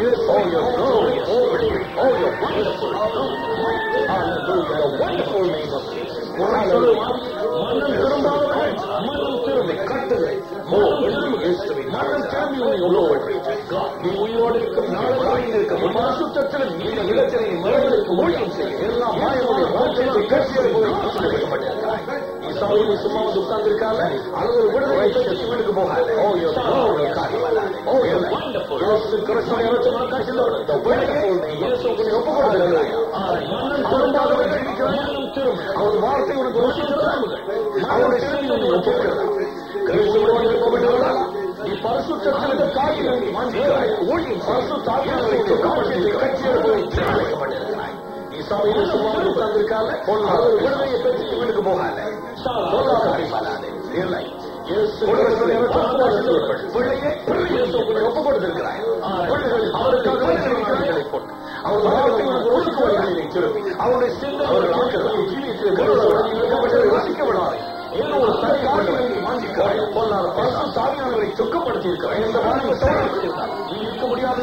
மன்னன் திரும்பாதவர்கள் மன்னன் திரும்பி கட்டுகளை மன்னன் திரும்பி உன்னை உள்ளவர்கள் நீ உயிரோடு இருக்கும் நாள் இருக்கும் மனசுத்தத்திலும் நீ இடத்திலே மறைந்திருக்கும் ஊழியம் செய்ய எல்லாம் மாயமுடைய வாழ்க்கையை கட்சியப்பட்டிருக்கிறாய். நீ சபையில் சும்மா வந்து உட்கார்ந்திருக்காங்க அல்லது ஒரு விடுதலை வீட்டுக்கு போகாது. அவர் வார்த்தை உனக்கு அவருடைய நீ பரிசுத்தத்திலிருந்து காரியங்கள் ஊழியம் பரிசுத்தாவியானவரை கட்சியப்பட்டிருக்கிறாய். நீ சபையில் சும்மா உட்கார்ந்திருக்காங்க விடுதலையை பெற்று வீட்டுக்கு போகாது. இல்லை ஒப்பு கொடுத்திருக்கிறாய். அவருக்காக போட்டு அவருடைய சிந்தனை ஏதோ ஒரு தாவியானவரை சுக்கப்படுத்தி இருக்கிறார். இந்த நீ இருக்க முடியாது.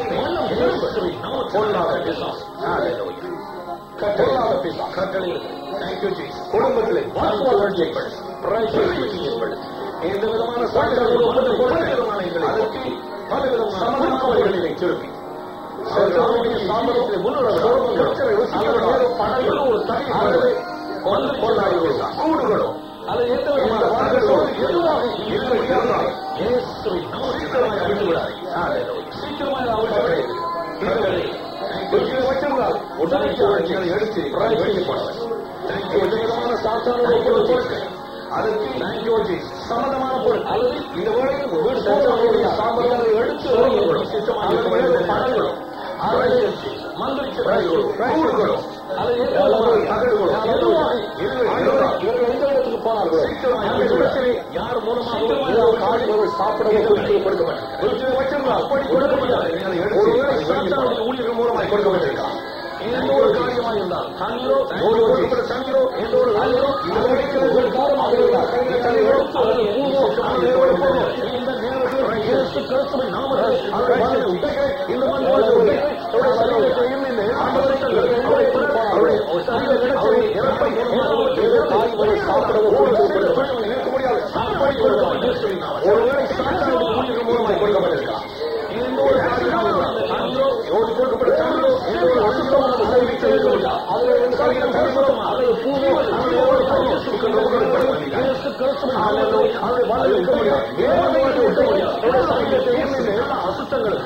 குடும்பத்திலே எந்த விதமான பலவிதமான சுருக்கி சாமரத்தில் முன்னோட ஒரு தனி கூடுகளோ அது எந்த விதமான எதுவாக இருக்க முடியாது. சீக்கிரமாக அழிந்துவிடாது. சீக்கிரமாக அவர்கள் உடனடியாக எடுத்து விதமான சாத்தான அதற்கு சம்மதமான பொருள் அல்லது இந்த வேளையில் வீடு சாம்பலாக எடுத்து பணங்களும் மந்திரிச்சூடுகளும் இடத்துக்கு போனார்களோ யார் மூலமாக சாப்பிட ஊழியர்கள் மூலமாக கொடுக்கப்பட்டிருக்கிறார். எந்த ஒரு காரியமாக இருந்தால் தண்ணீரோ தண்ணீரோ எந்த ஒரு காரணமாக இருந்தால் இந்த நேரத்தில் நாம இந்த சாப்பிட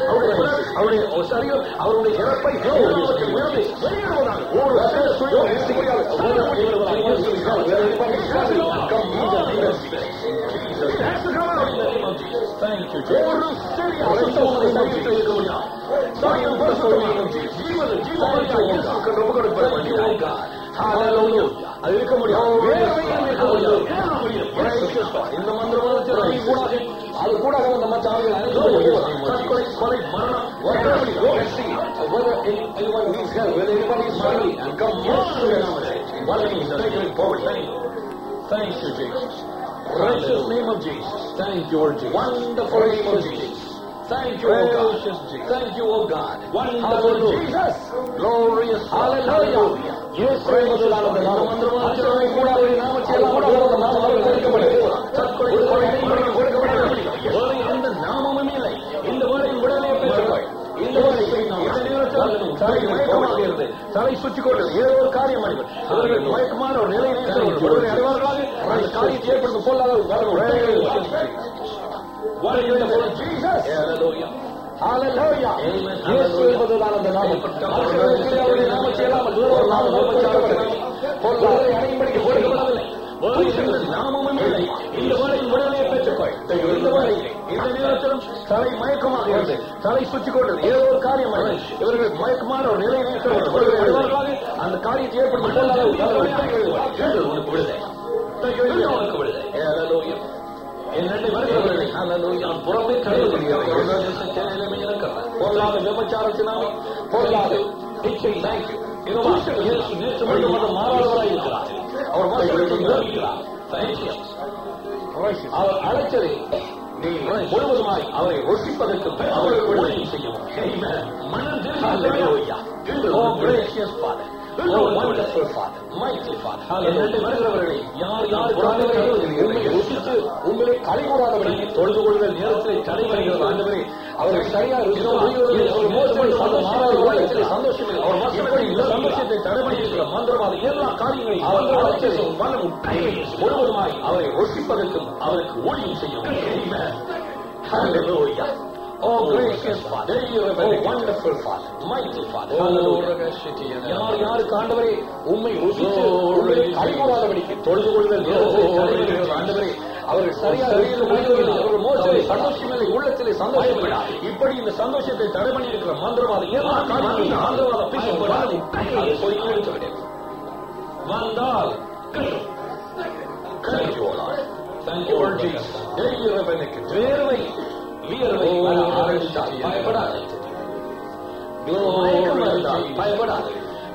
அவருடைய சரீரம் அவருடைய இறப்பை வெளியிடுவதாக ஒரு அது இருக்க முடியும். இந்த மந்திரவாதத்தை கூட அது கூட நம்ம சாமிகள் கொலை மரணம் Thank you, Jesus. Precious name of Jesus. Thank you, Lord Jesus. Wonderful name of Jesus. Thank you, O God. Thank you, O God. Wonderful Jesus. Glorious. Hallelujah. Yes, praise the Lord. ஆச்சரியமே கூட அவருடைய நாமத்தையெல்லாம் கூட நாமங்கள் கொடுக்கப்பட்டது. தற்கொலை கொலை வேறு எந்த நாமமும் இல்லை. இந்த வேளையில் விடுதலையை பெற்றுக்கொள். இந்த வேளையில் இந்த நேரத்தில் தலை மயக்கமாகிறது. தலை சுற்றிக் கொண்டது. ஏதோ ஒரு காரியம் அடைவது. அவர்கள் மயக்கமான ஒரு நிலையை விடுதலை அடைவார்களாக அந்த காரியத்தை ஏற்படுத்தும் பொல்லாத What is the name of Jesus? Hallelujah. Hallelujah. Amen. Yesu என்பதுதான் அந்த நாமம். அவருடைய நாமத்தை எல்லாம் ஒரு நாமம் உபச்சாரப்பட்டது. பொல்லாதை அடையும்படிக்கு கொடுக்கப்படவில்லை. வேறு எந்த நாமமும் இல்லை. இந்த வேளையில் விடுதலையை பெற்றுக்கொள். இந்த வேளையில் இந்த நேரத்திலும் தலை மயக்கமாக இருந்து தலை சுற்றிக் கொண்டது. ஏதோ ஒரு காரியம் அடைவது. இவர்கள் மயக்கமான ஒரு நிலையை அடைவார்களாக அந்த காரியத்தை ஏற்படுத்தும் பொல்லாத உனக்கு விடுதலை. உனக்கு விடுதலை. Hallelujah. என்னை வருகிறவர்களை நான் புறமே பொருளாத விபச்சாரத்தினால் பொருளாத இச்சை மாறாதவராய் இருக்கிறார். அவர் அவர் அழைத்ததை நீ முழுவதுமாய் அவரை ருசிப்பதற்கு அவர்கள் விடுதலை செய்யவும் மனதில் வருகிறவர்களை யார் யார் உங்களை கலைகூடாதவரை தொழுது கொள்ளுதல் நேரத்தில் தடை வருகிறது. ஆண்டவரே அவர்கள் சரியாக சந்தோஷம் சந்தோஷத்தை தடைபடுகிற மந்திரவாத எல்லா காரியங்களையும் முழுவதுமாய் அவரை ருசிப்பதற்கும் அவருக்கு ஊழியம் செய்யும். Oh, gracious Father, oh, wonderful Father, mighty Father. யார் யாருக்கு ஆண்டவரே உம்மை ருசித்து உம்மை கைகூடாதபடிக்கு தொழுது கொள்ளுதல் ஆண்டவரே அவர்கள் சரியாக அவர்கள் மோசத்தை சந்தோஷமில்லை உள்ளத்திலே சந்தோஷமில்லை. இப்படி இந்த சந்தோஷத்தை தடை பண்ணி இருக்கிற மந்திரவாத எல்லா காரியங்களும் மந்திரவாத போய் வந்தால் வேர்வை வியர்வை பயப்படாது பயப்படாது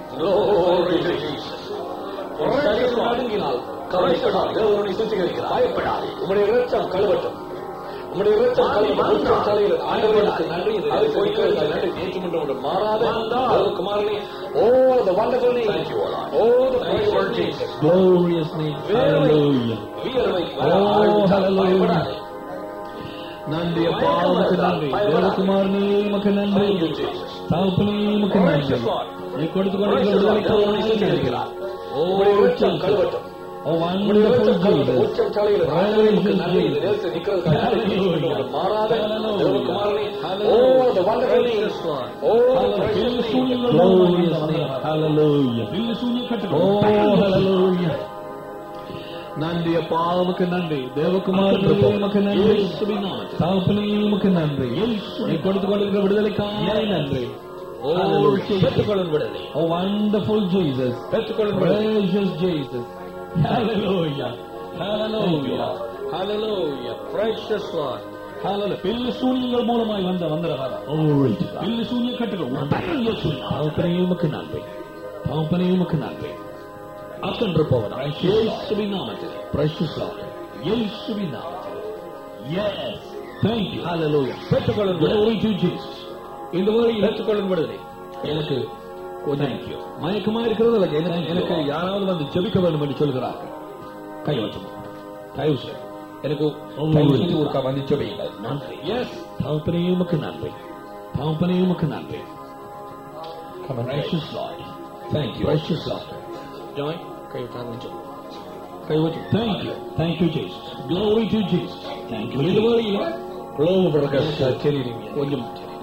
நடுங்கினால் கவலைப்படாது தேவனை சுத்திகரிக்கிறார். பயப்படாது. உங்களுடைய இரத்தம் கழுவட்டும். உங்களுடைய இரத்தம் கழுவட்டும். தலையில் ஆண்டவருக்கு நன்றி. அதை போய்க்கிறது நன்றி ஏற்றுமன்ற மாறாத குமாரனே. ஓ the wonderful name. Thank you, Lord. Oh the precious Jesus. Glorious name. Hallelujah. வியர்வை பயப்படாது. நன்றி அப்பா உமக்கு நன்றி. தேவகுமாரனே உமக்கு நன்றி. தகப்பனே உமக்கு நன்றி. நீ கொடுத்து கொண்டிருக்கிறார். ஓ கழுவட்டும். Oh, wonderful Jesus. உச்சம் தலையில் ஆண்டவருக்கு நன்றி. இந்த நேரத்தில் நிற்கிறது மாறாத தேவகுமாரனே. Oh the wonderful name. Oh glorious name. Hallelujah. Oh hallelujah. நன்றி அப்பா உமக்கு நன்றி. தேவகுமாரனே உமக்கு நன்றி. தகப்பனே உமக்கு நன்றி. நீ கொடுத்து கொண்டிருக்கிற விடுதலைக்காக நன்றி. ஓ பெற்றுக்கொள்ளும் விடுதலை. Oh wonderful Jesus. பெற்றுக்கொள்ளும் precious Jesus. Hallelujah. Hallelujah. Hallelujah. Precious Lord. Hallelujah. பில்லு சூனியங்கள் மூலமாய் வந்த வந்தரவாத பில்லு சூனிய கட்டுகள் தகப்பனே உமக்கு நன்றி. தகப்பனே உமக்கு நன்றி. அக்கன்றிருப்பவர் இயேசுவின் நாமத்தில் precious Lord. இயேசுவின் நாமத்தில். Yes. Thank you. Hallelujah. பெற்றுக்கொள்ளும் விடுதலை. To Jesus. இந்த வழியில் பெற்றுக்கொள்ளும் விடுதலை. எனக்கு கொஞ்சம் மயக்கமா இருக்கிறது. எனக்கு யாராவது வந்து ஜெபிக்க வேண்டும் என்று சொல்கிறார்கள். கை வச்சுமா தயவு செய்து எனக்கு ஒருக்கா வந்து ஜெபியுங்கள். நன்றி. எஸ் தகப்பனே உமக்கு நன்றி. தகப்பனே உமக்கு நன்றி. Precious Lord. Thank you. Precious Lord. Joy. கை வச்சு கை வச்சு. Thank you. Thank you Jesus. Glory to Jesus. Thank you. இந்த வழியில் கொஞ்சம்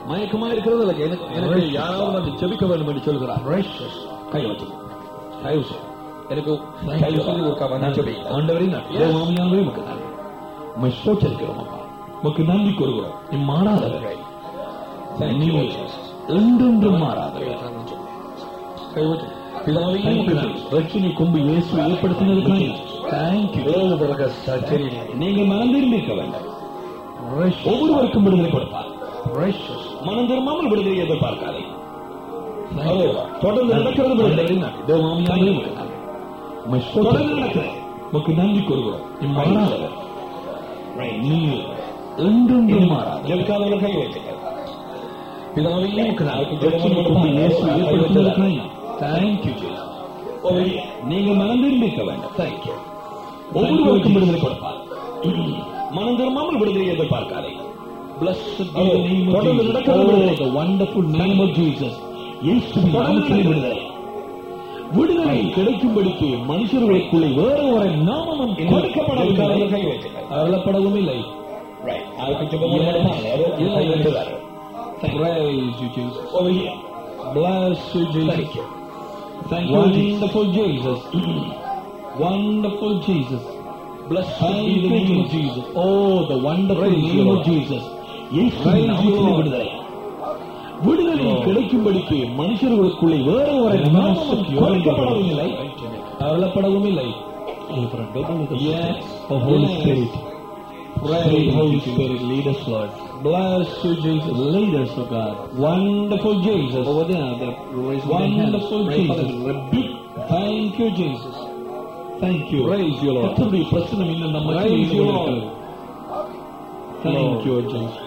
மயக்கமா இருக்கிறது இல்லை. எனக்கு எனக்கு யாராவது வந்து ஜெபிக்க வேண்டும் என்று சொல்கிறார். கை வச்சு கை வச்சு எனக்கு கை சொல்லி ஒரு கவனம் ஆண்டவரே மாமியாவே நமக்கு நன்றி. உண்மை சோச்சரிக்கிறோம் அப்பா, உமக்கு நன்றி கூறுகிறோம். இம்மாறாதவர்கள் என்றென்றும் மாறாதவர்கள் கை வச்சு ரட்சணை கொம்பு இயேசு ஏற்படுத்தினதுக்காக தேங்க்யூ. நீங்க மனந்திருந்திருக்க வேண்டாம். ஒவ்வொருவருக்கும் விடுதலை கொடுப்பார். மனம் திரும்பாமல் விடுதலை எதிர்பார்க்காதே. தொடர்ந்து நடக்கிறது தொடர்ந்து நடக்கிறது நன்றி கூறுகிறோம். இம்மாறாதவர் நீ என்றென்றும் மாறாதவர்கள் கை வைக்கிறார். நீங்க மனந்திருந்திருக்க வேண்டாம். தேங்க்யூ. ஒவ்வொருவருக்கும் விடுதலை கொடுப்பார். மனம் திரும்பாமல் விடுதலை எதிர்பார்க்காதே. விடுதலை கிடைக்கும்படிக்கு மனுஷர்களுக்குள்ளே வேற ஒரு நாமம் கொடுக்கப்படவில்லை, அருளப்படவும் இல்லை. Praise you, Jesus. Over here. Bless you, Jesus. Thank you. Thank you, wonderful Jesus. Wonderful Jesus. Bless you, the name of Jesus. Oh, the wonderful name of Jesus. விடுதலை விடுதலை கிடைக்கும்படிக்கு மனுஷர்களுக்குள்ளே வேற ஒரு நாமம் கொடுக்கப்படவும் இல்லை, அருளப்படவும் இல்லை. Yes, the Holy Spirit. Pray, Holy Spirit, lead us, Lord. Bless you, Jesus. Lead us, O God. Wonderful Jesus. Over there, the wonderful Jesus. Thank you, Jesus. Thank you. Praise you, Lord. Praise you, Lord. Thank you, Jesus.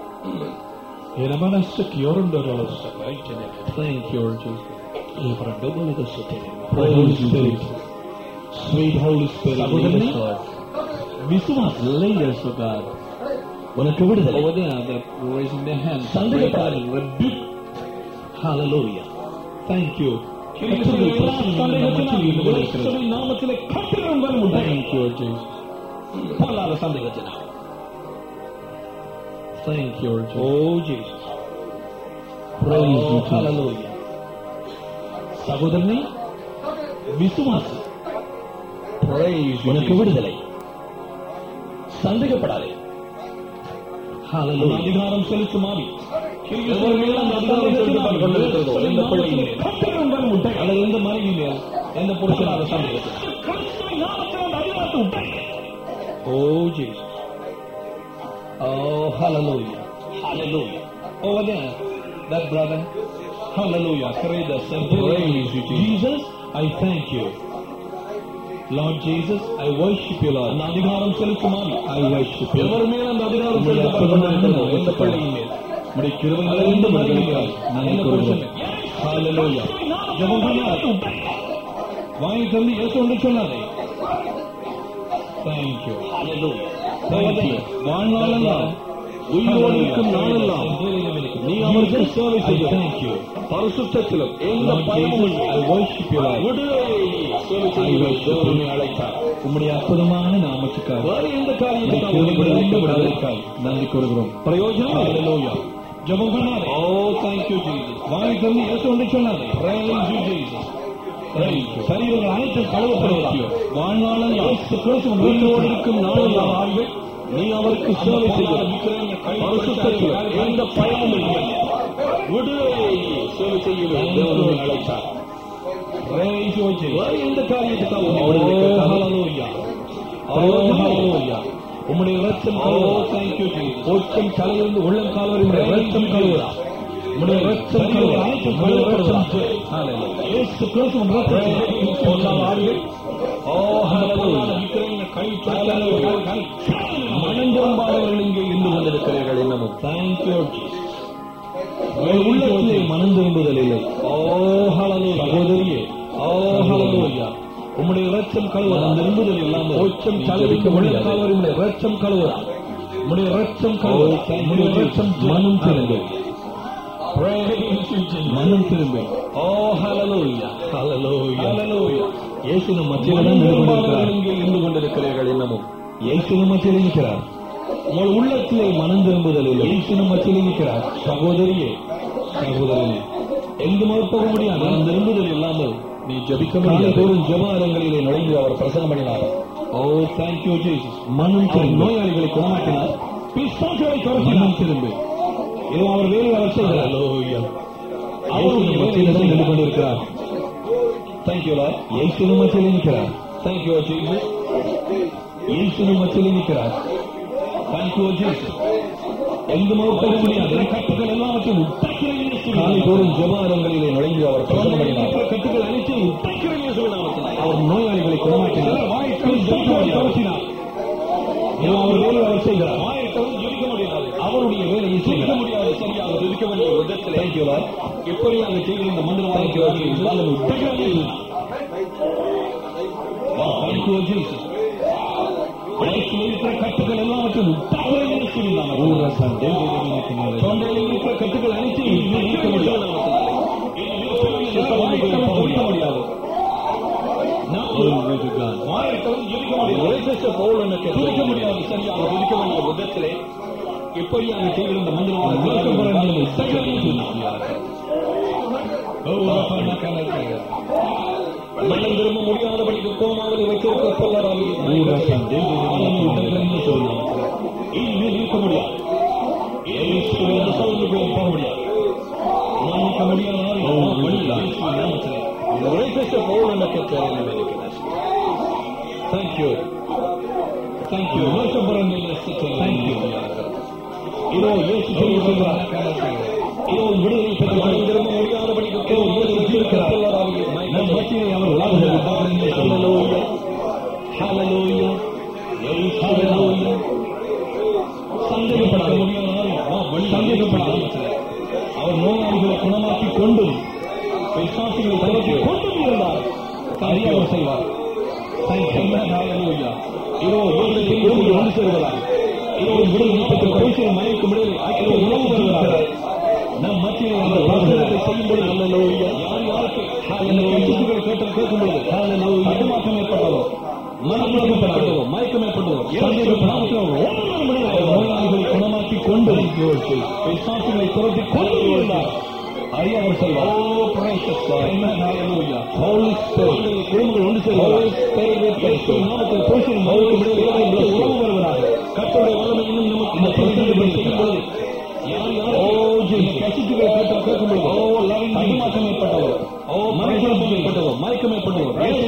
Thank you, Jesus. Holy Spirit. Sweet Holy Spirit, lead us, Lord. விசுவாஸ் lead us, O God. உனக்கு விடுதலை. Over there, they're raising their hands. சந்தேகத்தால் rebuke. Hallelujah. Thank you. நாமத்திலே கட்டிடம் உண்டு. Thank you, Jesus. பொல்லாத சந்தேகத்தினால். Thank you, Jesus. Oh, Jesus. Praise you, Hallelujah. சகோதரனே, விசுவாசி. Praise you. உனக்கு விடுதலை. சந்தேகப்படாதே. அதிகாரம் செலுத்தும் ஆவி அல்லது எந்த மனைவியிலே எந்த புருஷனாக சந்தேகத்தில். Oh, Jesus. Oh, hallelujah. Hallelujah. Over there, that brother. Hallelujah. Praise us and praise you, Jesus. I thank you. Lord Jesus, I worship you, Lord. அந்த அதிகாரம் செலுத்தும் ஆவி I worship you. எவர் மேல் அந்த அதிகாரம் செலுத்தப்படுகிறதோ இந்த பள்ளியின் மேல் உம்முடைய கிருபையிலிருந்து மகிழ்ச்சியால் நன்றி கூறுகிறோம். Hallelujah. ஜெபம் பண்ணாதே. வாய் திறந்து இயேசு என்று சொல்லாதே. Thank you. Hallelujah. Thank you. வாழ்நாளெல்லாம் உயிரோடு இருக்கும் நாளெல்லாம் நீ அவருக்கு சேவை செய்ய. Thank you. பரிசுத்தத்திலும் எந்த பயமும் I worship you, Lord. அழைத்தார் உம்முடைய அற்புதமான நாமத்துக்காக வேறு எந்த காரியத்துக்காக நன்றி கூறுகிறோம். பிரயோஜனம் Hallelujah. ஜெபம் பண்ணாதே. Oh, thank you, Jesus. வாய் திறந்து இயேசு என்று சொல்லாதே. Praise you, Jesus. சரீரங்கள் அனைத்தும் கழுவப்படுவதாக வாழ்நாளெல்லாம் உயிரோடு இருக்கும் நாளெல்லாம் நீ அவருக்கு சேவை செய்ய. பரிசுத்தத்தில் எந்த பயமும் இல்லை. விடுதலை சேவை செய்ய அழைத்தார். எந்த காரியத்துக்காக உம்முடைய ரத்தம் ஒற்றம் தலையிலிருந்து உள்ளம் கால்வரை ரத்தம் கழுவுதா. உம்முடைய ரத்தம் கழுவு அனைத்தும் கழுவப்படுவதா. மனந்திரும்பாளர்கள் இங்கே இருந்து கொண்டிருக்கிறீர்கள் என்னமும். தேங்க்யூ. உள்ளத்திலே மனம் திரும்புதல் இல்லை. ஓ ஹல்லேலூயா. சகோதரியே, ஓ ஹல்லேலூயா. உம்முடைய இரத்தம் கழுவுதா. திரும்புதல் இல்லாமல் ஓச்சம் தலைவிக்கு உள்ளம் கால்வரை உம்முடைய இரத்தம் கழுவுதா. உம்முடைய இரத்தம் கழுவுதா. உம்முடைய இரத்தம் மனம் திரும்பு. மனம் திரும்பு. ஓ ஹல்லேலூயா. ஹல்லேலூயா. ஹல்லேலூயா. இயேசு நம் மத்தியில் இருந்து கொண்டிருக்கிறார். என்னமும் இயேசு நம் மத்தியில் இருக்கிறார். உங்கள் உள்ளத்திலே மனம் திரும்புதலில் இயேசுவின் மத்தியில் இருக்கிறார். சகோதரியே, சகோதரனே, எங்குமே போக முடியாது. மனம் திரும்புதல் இல்லாமல் நீ ஜபிக்க முடியாது. ஒரு ஜபாலங்களிலே நுழைந்து அவர் பிரசங்கம் பண்ணினார். Oh thank you Jesus. மனம் திரும்பி நோயாளிகளை குணமாக்கினார். பிசாசுகளை மனம் திரும்பி இதோ அவர் வேலை அவர் செய்கிறார். அவருடைய மத்தியில் நின்று கொண்டிருக்கிறார். Thank you Lord. இயேசுவின் மத்தியில் இருக்கிறார். Thank you Jesus. இயேசுவின் மத்தியில் இருக்கிறார். Thank you Jesus. எங்குமே போக முடியாது. கட்டுகள் எல்லாவற்றையும் காலைதோறும் ஜபாலங்களிலே நுழைந்து அவர் பிரசங்கம் பண்ணினார். கட்டுகள் அனைத்தையும் அவர் நோயாளிகளை குணமாக்கினார். அவர் வேலை அவர் செய்கிறார். அவருடைய வேலையை செய்ய முடியாது. சரியாக இருக்க வேண்டிய விதத்தில் எப்படி அங்கு செய்கிற இந்த மந்திரவாதி கட்டுகள் எல்லாவற்றையும் தொண்டையில் இருக்கிற கட்டுகள் அனைத்தையும் நீக்க முடியாது. சரியாக இருக்க வேண்டிய விதத்திலே எப்படி அங்கு செய்கிற இந்த மனம் திரும்ப முடியாதபடிக்கு கோமாவில் வைத்திருக்க சொல்லறாங்க. இருக்க முடியாது. போக முடியாது. மன்னிக்க முடியாது. Thank you thank you thank you. இதோ இயேசு சொல்கிறார். இதோ விடுதலை பெற்று மனம் திரும்ப முடியாதபடிக்கு இருக்கிறார். நம் மத்தியிலே அவர் சந்தேகப்படாத சந்தேகப்படாத அவர் நோயாளிகளை குணமாக்கிக் கொண்டும் பிசாசுகளை தளர்த்திக் கொண்டும் இருந்தார். சரியாக செய்வார். இதோ யோகத்தை விரும்பி ஒன்று சேர்வதால் இதோ விடுதலை பெற்று பரிசு மனைவிக்கு விடுதலை ஆக்கிய உணவு வருகிறார். நம் மத்தியில் அந்த பிரசனத்தை செய்யும்போது யார் யாருக்கு கேட்டு கேட்கும்போது மனமாற்றம் ஏற்பட்டதோ மனமாற்றப்பட்டதோ மயக்கம் ஏற்பட்டதோ நோயாளிகளை குணமாக்கிக் கொண்டு பிசாசுகளை துரத்தி கொண்டு இருந்தார். அறியாமல் செல்வார். குடும்பங்கள் ஒன்று செல்வார். உறவு வருவதாக கர்த்தருடைய வல்லமை இன்னும் நமக்கு செய்யும்போது கசிச்சுகளை கேட்கும்போது மனமாற்றம் ஏற்பட்டதோ மனமாற்றம் ஏற்பட்டதோ மயக்கம் ஏற்பட்டதோ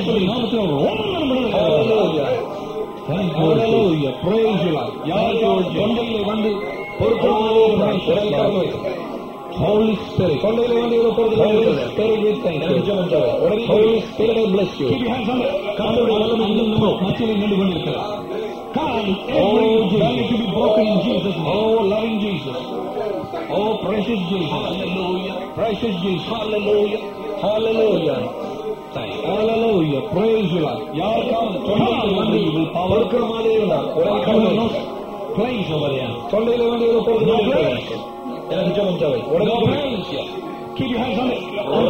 தொண்டையிலே வந்து பொறுப்பு Holy Spirit. தொண்டையிலே வந்து Holy Spirit we thank you. Holy Spirit I bless you. கர்த்தருடைய வல்லமை இன்னும் நம்ம மத்தியிலே நின்று கொண்டிருக்கிறார். Come, every belly to be broken in Jesus' name. Oh, loving Jesus. Oh, precious Jesus. Hallelujah. Precious Jesus. Hallelujah. Hallelujah. Hallelujah. Praise you, Lord. யாருக்காவது தொண்டையிலே வந்து பொறுக்கிற மாதிரி இருந்தால் ஒரே கவனம் place over there. தொண்டையிலே வந்து பொறுக்கிற எனக்கு ஜெபம் தேவை. Keep your hands on it.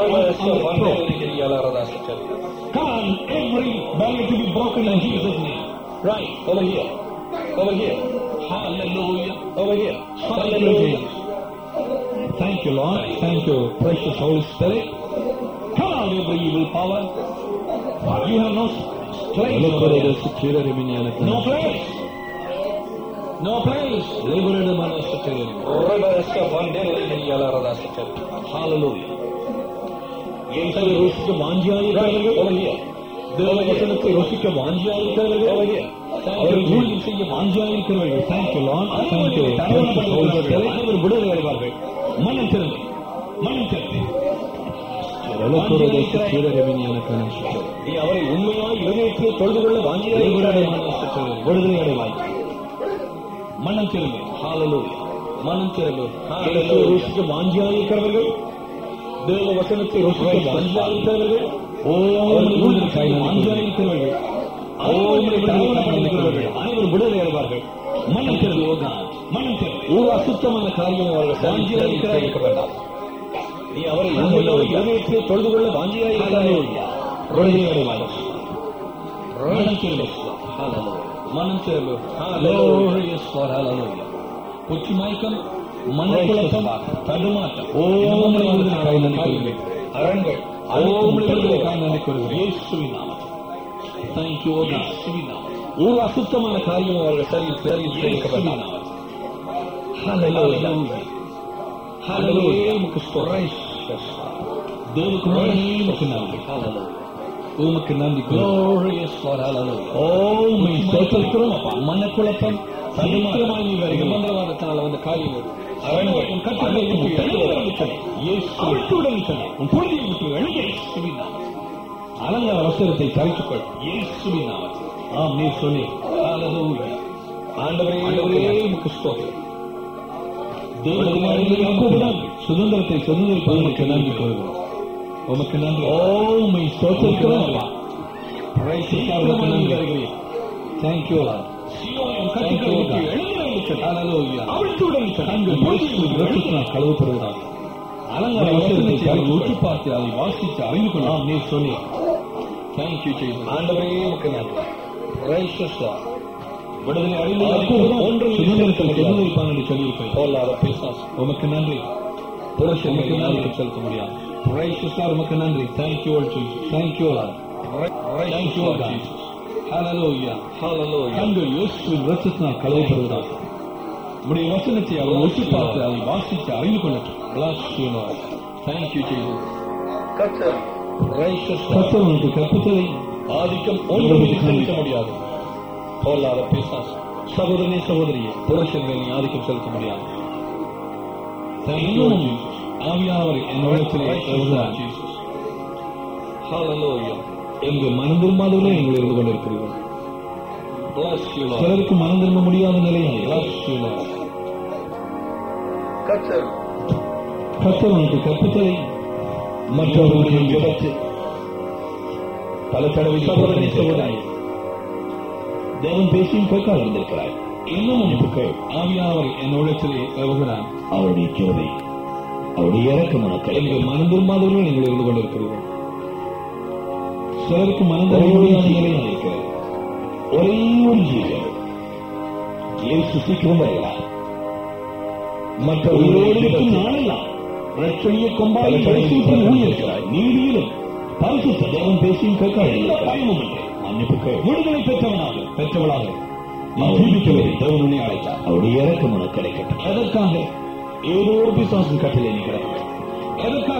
Come, every belly to be broken in Jesus' name. Right, over here. Over here. Hallelujah. Over here. Hallelujah. Thank you, Lord. Thank you, precious Holy Spirit. Come out, every evil power. You have no place. No place. No place. Liberated manasatayam. Rebaska vandele yalarada satat. Hallelujah. இயேசுவை ருசிக்க வாஞ்சியாயிருக்கிறவர்கள் over here. தேவவசனத்தை ருசிக்க வாஞ்சியாயிருக்கிறவர்கள் over here. அவரை ஊழியம் செய்ய வாஞ்சியாயிருக்கிறவர்கள். Thank you Lord. Thank you. அனைவரும் விடுதலை அடைவார்கள். மனம் திறந்து மனம் திறந்து நீ அவரை உண்மையாய் இதயத்தை தொழுது கொள்ள வாஞ்சியாயிருக்கிறார்கள். விடுதலை அடைவாய். மனம் திறந்து ஹalleluya. மனம் திறந்து ஹalleluya. ருசிக்க வாஞ்சியாயிருக்கிறவர்கள் தேவ வசனத்தை ருசிக்க வாஞ்சியாயிருக்கிறவர்கள் வாஞ்சியாயிருக்கிறவர்கள் அனைவரும் விடுதலை அடைவார்கள். மனம் திறந்து மனம் திறந்து ஒரு அசுத்தமான காரியம் அவர்கள் வாஞ்சியாயிருக்க வேண்டாம். நீ அவரை இதயத்தை தொழுது கொள்ள வாஞ்சியாயிருக்கிறார்கள். விடுதலை அடைவார்கள். மனம் திறந்து ஹalleluya. மனம் சேர்வு. Glorious Lord, hallelujah. புச்சி மயக்கம், மனக்குழப்பம், தடுமாட்டம், ஓமலை விடுதலுக்காக நன்றி கூறுகிறேன். அரண்கள் ஓமலை விடுதலுக்காக நன்றி கூறுகிறேன். இயேசுவின் நாமத்தில். Thank you, O God. இயேசுவின் நாமத்தில். ஒரு அசுத்தமான காரியம் அவர்கள் சரியில் சரியில் சேர்க்கப்பட்டார். Hallelujah. Hallelujah. உமக்கு ஸ்தோத்திரம். தேவகுமாரனே உமக்கு நன்றி. Hallelujah. உமக்கு நன்றி. Glorious Lord, hallelujah. Oh, my ஸ்தோத்திரம். மனக்குழப்பம், சீக்கிரமாய் நீ வருகிற மந்திரவாதத்தால் வந்த காரியங்கள் அரண்கள் உன் கட்டளை விட்டு எழுந்திருக்கிறது. இயேசுவுடன் சொன்ன உன் பொழுதை விட்டு எழுதி இயேசுவின் நாமத்தில். அலங்கார வஸ்திரத்தை தரித்துக்கொள் இயேசுவின் நாமத்தில். ஆம், நீர் சொல்லி ஹalleluya. ஆண்டவரே, ஆண்டவரே உமக்கு ஸ்தோத்திரம். தேவகுமாரனே யாக்கோபுடன் சுதந்திரத்தை சுதந்திரிப்பதற்கு நன்றி கூறுகிறோம். உமக்கு நன்றி. ஓ, மை ஸ்தோத்திரம் அப்பா. பிரைஸ்க்கு நன்றி வருகிறேன். Thank you Lord. சீயோனின் கட்டளை விட்டு எழுந்திருக்கிறது. ஹalleluya. அவளுடன் தங்கள் பொழுது ரட்சித்தால் கழுவப்படுகிறார். அலங்கார வஸ்திரத்தை ஊற்றி பார்த்து அதை வாசித்து அறிந்து கொள்ளலாம். நீர் சொல்லி Thank you Jesus. ஆண்டவரே உமக்கு நன்றி. Precious Lord. விடுதலை அறிந்து ஒன்று சுதந்திரத்தை சுதந்திரிப்பான் என்று சொல்லியிருப்பேன். போலாத பேசாஸ் உமக்கு நன்றி. புருஷன் உமக்கு நன்றி செலுத்த முடியாது. Precious Lord, உமக்கு நன்றி. Thank you Lord Jesus. Thank you Lord. Thank you Lord Jesus. Hallelujah. Hallelujah. கண்கள் இயேசுவின் இரத்தத்தினால் கழுவப்படுகிறார். உம்முடைய வசனத்தை அவர் ஒட்டி பார்த்து அதை வாசித்து அறிந்து கொள்ளட்டும். Bless you Lord. Thank you Jesus. கர்த்தர் கர்த்தர் உனக்கு கற்பித்ததை ஆதிக்கம் ஒன்றும் செலுத்த முடியாது. போலாத பேசாஸ் சகோதரனே சகோதரியே, புருஷன்கள் நீ ஆதிக்கம் செலுத்த முடியாது. ஆவியானவர் என் உள்ளத்திலே வருகிறார். Hallelujah. எங்கு மனம் திரும்பாதவர்களே எங்களை இருந்து கொண்டிருக்கிறீர்கள். சிலருக்கு மனம் திரும்ப முடியாத நிலையில் கர்த்தர் உனக்கு கற்பித்ததை மற்றவர்களுடைய விபத்து பல தடவை சகோதரனை சகோதரி தேவன் பேசியும் கேட்காது இருந்திருக்கிறார். இன்னும் உனக்கு ஆவியானவர் என் உள்ளத்திலே வருகிறார். அவருடைய ஜோதி அவருடைய இறக்கம் உனக்கு எங்கள் மனம் திரும்பாதவர்கள் எங்களை இருந்து கொண்டிருக்கிறீர்கள். சிலருக்கு மனம் திரும்ப நிலையில் இருக்கிறது. ஒரே ஒரு ஜீவன் இயேசு சீக்கிரம் வருகிறார். மற்றவர்களுக்கு நாளெல்லாம் ரட்சணிய கொம்பாய் இருக்கிறார். நீதியிலும் பரிசுத்த தேவன் பேசியும் கேட்காயும் மன்னிப்புக்கு விடுதலை பெற்றவனாக பெற்றவளாக தேவனுடைய அழைத்தார். அவருடைய இறக்கம் உனக்கு கிடைக்கட்டும். எதற்காக ஏதோ ஒரு பிசாசின் கட்டளை நீ கிடக்க எதற்காக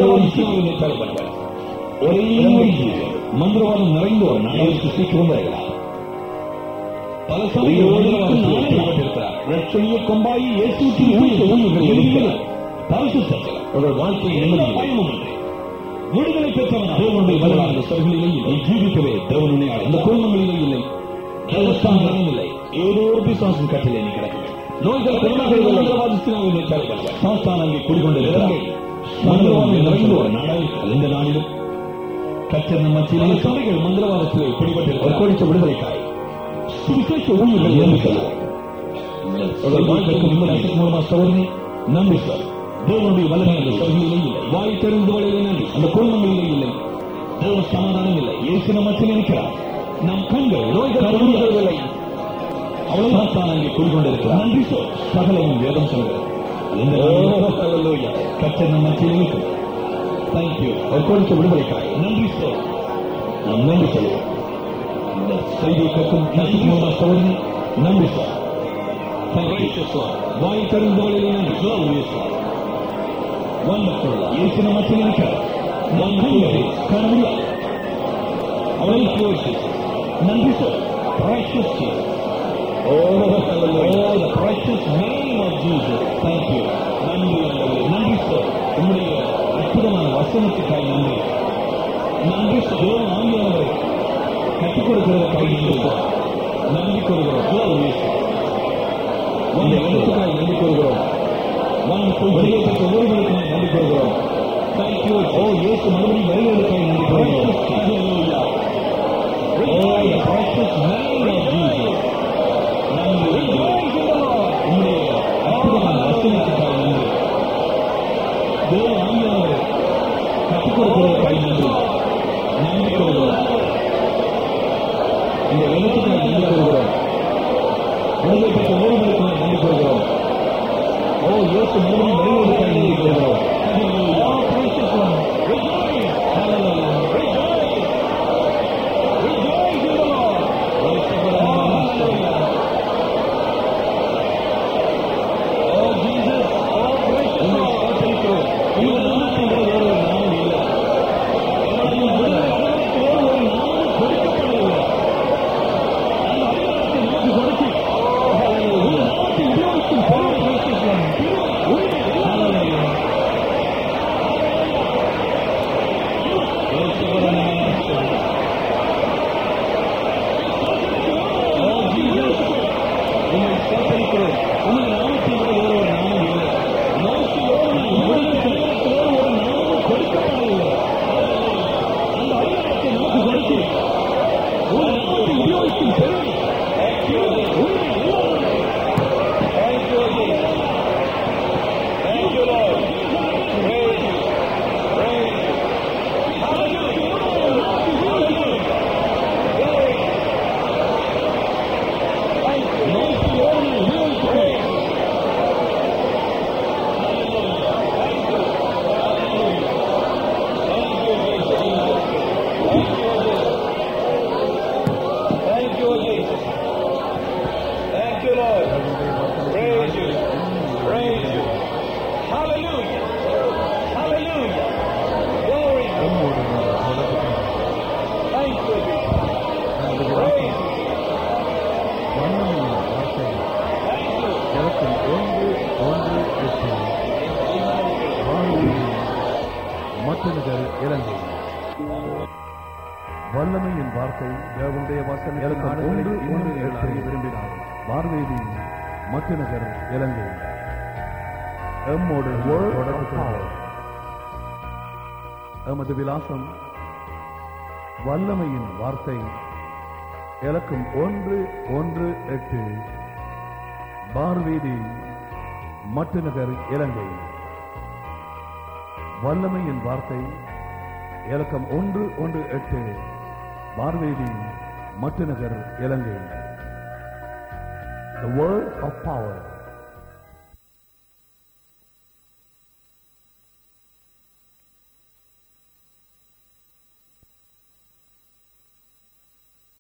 ஒரே மந்திரவாதம் நிறைந்த ஒரு நாளைக்கு சீக்கிரம் வருகிறார். பல சமயத்திருக்கிறார். ரட்சணிய கொம்பாயி ஊழியர்கள் அவர்கள் வாழ்க்கையை விடுதலை பெற்றவன் தேவனுடைய வரலாறு சபைகளிலே இல்லை. ஜீவிக்கவே தேவனுடைய அந்த குடும்பங்களிலே இல்லை. தேவஸ்தானம் இல்லை. ஏதோ ஒரு பிசாசின் கட்டளை நீ கிடக்க நோய்கள் சாஸ்தான் அங்கே குடிக்கொண்டிருக்கிறார்கள். மந்திரவாதம் நிறைந்த ஒரு நாடாக இந்த நாளிலும் கச்சன மத்தியிலே சபைகள் மந்திரவாதத்திலே பிடிபட்டிருக்கிறார். கோடிச்ச விடுதலைக்காய் சுவிசேஷ ஊழியர்கள் இயங்குகிறார். மூலமா சோதனை நன்றி சார். தேவனுடைய வல்லமை அந்த சபைகளிலே இல்லை. வாய் தெரிந்து வழியிலே நன்றி. அந்த குடும்பங்களிலே இல்லை. தேவ சமாதானம் இல்லை. இயேசு மத்தியில் இருக்கிறார். நம் கண்கள் நோய்கள் இல்லை. அவ்வளவுதான் அங்கே கூறிக்கொண்டிருக்கிறார். நன்றி சார். சகலையும் வேதம் சொல்கிறது. கச்சன மத்தியில் இருக்கும். தேங்க்யூ. அவர் கொடுத்த விடுதலைக்காய் நன்றி சார். நாம் நன்றி சொல்லுவோம். இந்த செய்தியை கற்கும் மூலமா சோதனை நன்றி சார். வாய் தெரிந்து வழியிலே நன்றி சார். Wonderful. இயேசு மத்தியில் இருக்கிறார். நம் கண்களை காண முடியாது. அவர்கள் நன்றி sir. Precious Jesus. Oh, hallelujah. The precious name of Jesus. Thank you. நன்றி நன்றி சார். உங்களுடைய அற்புதமான வசனத்துக்காய் நன்றி. நன்றி தேவன் ஆங்கிலவரை கற்றுக் கொடுக்கிறதற்காக நன்றி சார். நன்றி கூறுகிறோம். எழுத்துக்காய் நன்றி கூறுகிறோம். ஒருவர்களுக்காக நன்றி கூறுகிறோம். தேங்க்யூ. ஓ இயேசு மறுபடியும் வருவதற்காக நன்றி கூறுகிறோம். உங்களுடைய அற்புதமான வசனத்துக்காக நன்றி. தேவ ஆங்கிலவரை கற்றுக் கொடுக்கிறதற்காக நன்றி. நன்றி கூறுகிறோம். இந்த எழுத்துக்காக நன்றி கூறுகிறோம். எழுதப்பட்ட ஒருவருக்காக நன்றி கூறுகிறோம். ஓ இயேசு முழுவதும் வருவதற்காக நன்றி கூறுகிறோம். வல்லமையின் வார்த்தை தேவனுடைய வசனம் ஒன்று ஒன்று எட்டு விரும்பினார். பார்வேதி மற்ற நகர் இலங்கை எம்மோடு தொடர்பு கொள்வார். எமது விலாசம் வல்லமையின் வார்த்தை இலக்கம் ஒன்று ஒன்று எட்டு பார்வேதி மற்ற நகர் இலங்கை. வல்லமையின் வார்த்தை இலக்கம் ஒன்று ஒன்று எட்டு பார்வேதி மற்ற நகர் இலங்கை. The word of power.